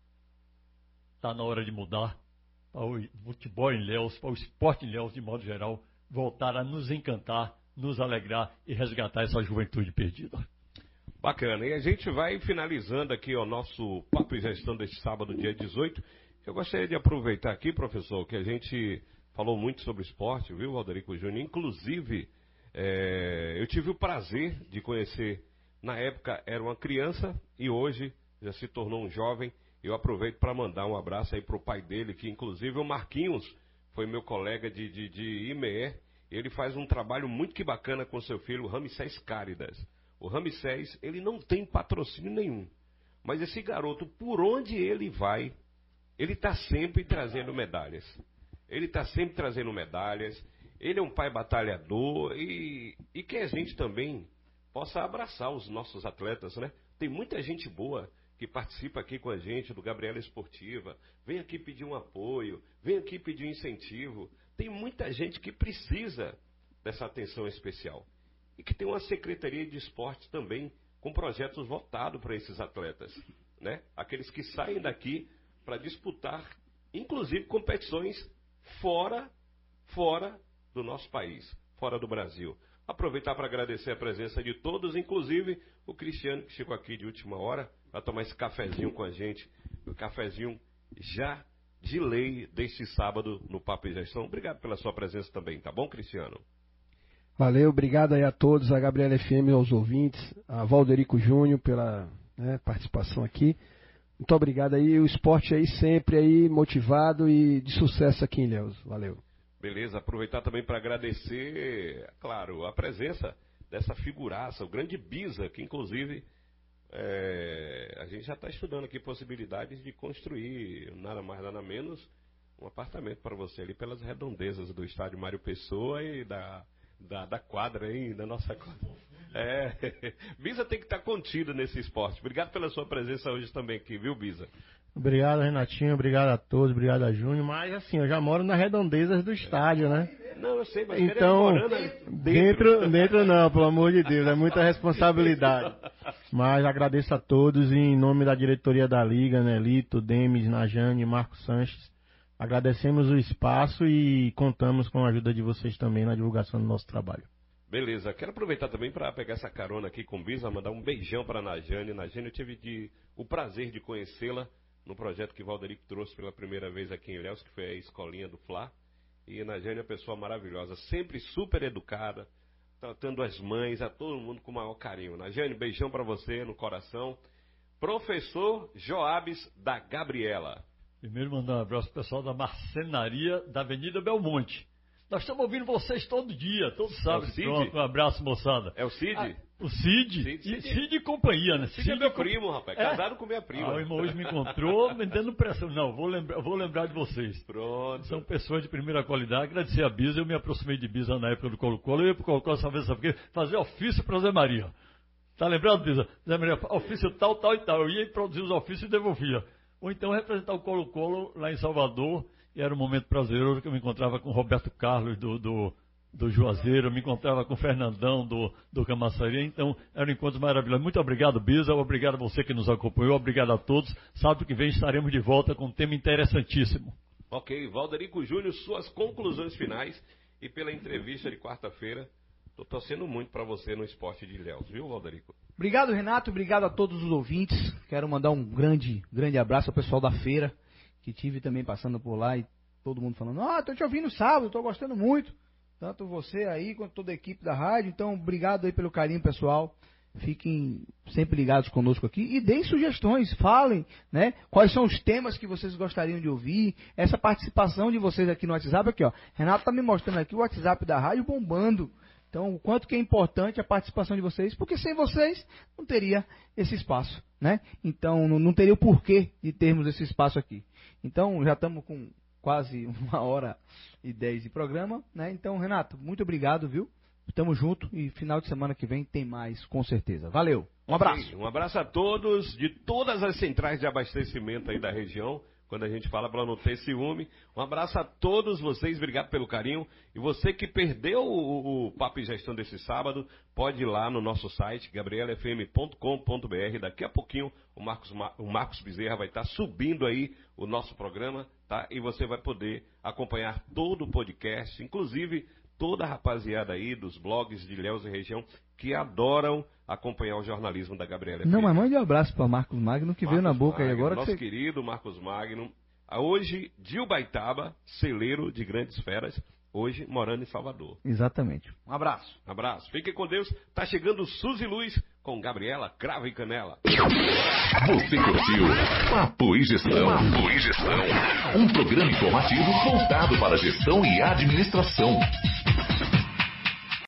Está na hora de mudar para o futebol em Ilhéus, para o esporte em Ilhéus, de modo geral, voltar a nos encantar, nos alegrar e resgatar essa juventude perdida. Bacana. E a gente vai finalizando aqui o nosso Papo e Gestão deste sábado, dia 18. Eu gostaria de aproveitar aqui, professor, que a gente falou muito sobre esporte, viu, Valderico Júnior? Inclusive, eu tive o prazer de conhecer, na época era uma criança e hoje já se tornou um jovem. Eu aproveito para mandar um abraço aí para o pai dele, que inclusive o Marquinhos foi meu colega de IME. Ele faz um trabalho muito que bacana com seu filho, o Ramsés Cáridas. O Ramsés, ele não tem patrocínio nenhum. Mas esse garoto, por onde ele vai, ele está sempre trazendo medalhas. Ele está sempre trazendo medalhas. Ele é um pai batalhador e que a gente também possa abraçar os nossos atletas, né? Tem muita gente boa que participa aqui com a gente do Gabriela Esportiva. Vem aqui pedir um apoio, vem aqui pedir um incentivo. Tem muita gente que precisa dessa atenção especial. E que tem uma secretaria de esporte também com projetos voltados para esses atletas, né? Aqueles que saem daqui para disputar, inclusive, competições fora do nosso país, fora do Brasil. Aproveitar para agradecer a presença de todos, inclusive o Cristiano, que chegou aqui de última hora para tomar esse cafezinho com a gente. Um cafezinho já de lei deste sábado no Papo e Gestão. Obrigado pela sua presença também, tá bom, Cristiano? Valeu, obrigado aí a todos, a Gabriela FM, aos ouvintes, a Valderico Júnior pela participação aqui. Muito obrigado aí, o esporte aí sempre aí motivado e de sucesso aqui em Ilhéus. Valeu. Beleza, aproveitar também para agradecer, claro, a presença dessa figuraça, o grande Bisa, que inclusive a gente já está estudando aqui possibilidades de construir, nada mais, nada menos, um apartamento para você ali pelas redondezas do estádio Mário Pessoa e da da quadra aí, da nossa quadra. Bisa tem que estar contido nesse esporte. Obrigado pela sua presença hoje também aqui, viu, Bisa? Obrigado, Renatinho, obrigado a todos, obrigado a Júnior, mas assim, eu já moro nas redondezas do estádio, né? Não, eu sei, mas então, dentro não, pelo amor de Deus, é muita responsabilidade. Mas agradeço a todos em nome da diretoria da Liga, Nelito, Demis, Najane, Marcos Sanches. Agradecemos o espaço e contamos com a ajuda de vocês também na divulgação do nosso trabalho. Beleza, quero aproveitar também para pegar essa carona aqui com o Bisa, mandar um beijão para a Najane. Najane, eu tive o prazer de conhecê-la no projeto que o Valderico trouxe pela primeira vez aqui em Ilhéus, que foi a escolinha do Fla. E a Najane é uma pessoa maravilhosa, sempre super educada, tratando as mães, a todo mundo com o maior carinho. Najane, beijão para você no coração. Professor Joabes da Gabriela. Primeiro mandar um abraço pro pessoal da marcenaria da Avenida Belmonte. Nós estamos ouvindo vocês todo dia, todo sábado. Pronto, um abraço, moçada. É o Cid? O Cid. Cid e companhia, né? Cid é meu primo, rapaz. Casado com minha prima. O irmão hoje me encontrou, me dando pressão. Não, vou lembrar de vocês. Pronto. São pessoas de primeira qualidade. Agradecer a Bisa. Eu me aproximei de Bisa na época do Colo-Colo. Eu ia pro Colo-Colo essa vez, sabe por quê? Fazer ofício para Zé Maria. Tá lembrado, Bisa? Zé Maria, ofício tal, tal e tal. Eu ia produzir os ofícios e devolvia. Ou então representar o Colo-Colo lá em Salvador. E era um momento prazeroso que eu me encontrava com o Roberto Carlos do Juazeiro, eu me encontrava com o Fernandão do Camaçaria. Então, era um encontro maravilhoso. Muito obrigado, Bisa. Obrigado a você que nos acompanhou. Obrigado a todos. Sábado que vem estaremos de volta com um tema interessantíssimo. Ok, Valderico Júnior, suas conclusões finais e pela entrevista de quarta-feira. Estou torcendo muito para você no Esporte de Ilhéus, viu, Valderico? Obrigado, Renato. Obrigado a todos os ouvintes. Quero mandar um grande abraço ao pessoal da feira, que tive também passando por lá e todo mundo falando, tô te ouvindo sábado, tô gostando muito. Tanto você aí quanto toda a equipe da rádio. Então, obrigado aí pelo carinho, pessoal. Fiquem sempre ligados conosco aqui e deem sugestões, falem, né? Quais são os temas que vocês gostariam de ouvir. Essa participação de vocês aqui no WhatsApp, aqui, ó. Renato tá me mostrando aqui o WhatsApp da rádio bombando. Então, o quanto que é importante a participação de vocês, porque sem vocês não teria esse espaço, né? Então, não teria o porquê de termos esse espaço aqui. Então, já estamos com quase 1h10 de programa, né? Então, Renato, muito obrigado, viu? Tamo junto e final de semana que vem tem mais, com certeza. Valeu, um abraço. Um abraço a todos de todas as centrais de abastecimento aí da região, quando a gente fala para não ter ciúme. Um abraço a todos vocês, obrigado pelo carinho. E você que perdeu o Papo e Gestão desse sábado, pode ir lá no nosso site, gabrielafm.com.br. Daqui a pouquinho o Marcos Bezerra vai estar subindo aí o nosso programa, tá? E você vai poder acompanhar todo o podcast, inclusive toda a rapaziada aí dos blogs de Ilhéus e região que adoram acompanhar o jornalismo da Gabriela FM. Não, mas mande um abraço para Marcos Magno, que veio na boca aí agora. Nosso querido Marcos Magno. Hoje, de Ubaitaba, celeiro de grandes feras, hoje morando em Salvador. Exatamente. Um abraço. Um abraço. Fique com Deus. Tá chegando Suzy Luz com Gabriela Cravo e Canela. Você curtiu Papo e Gestão. Papo e Gestão. Um programa informativo voltado para gestão e administração.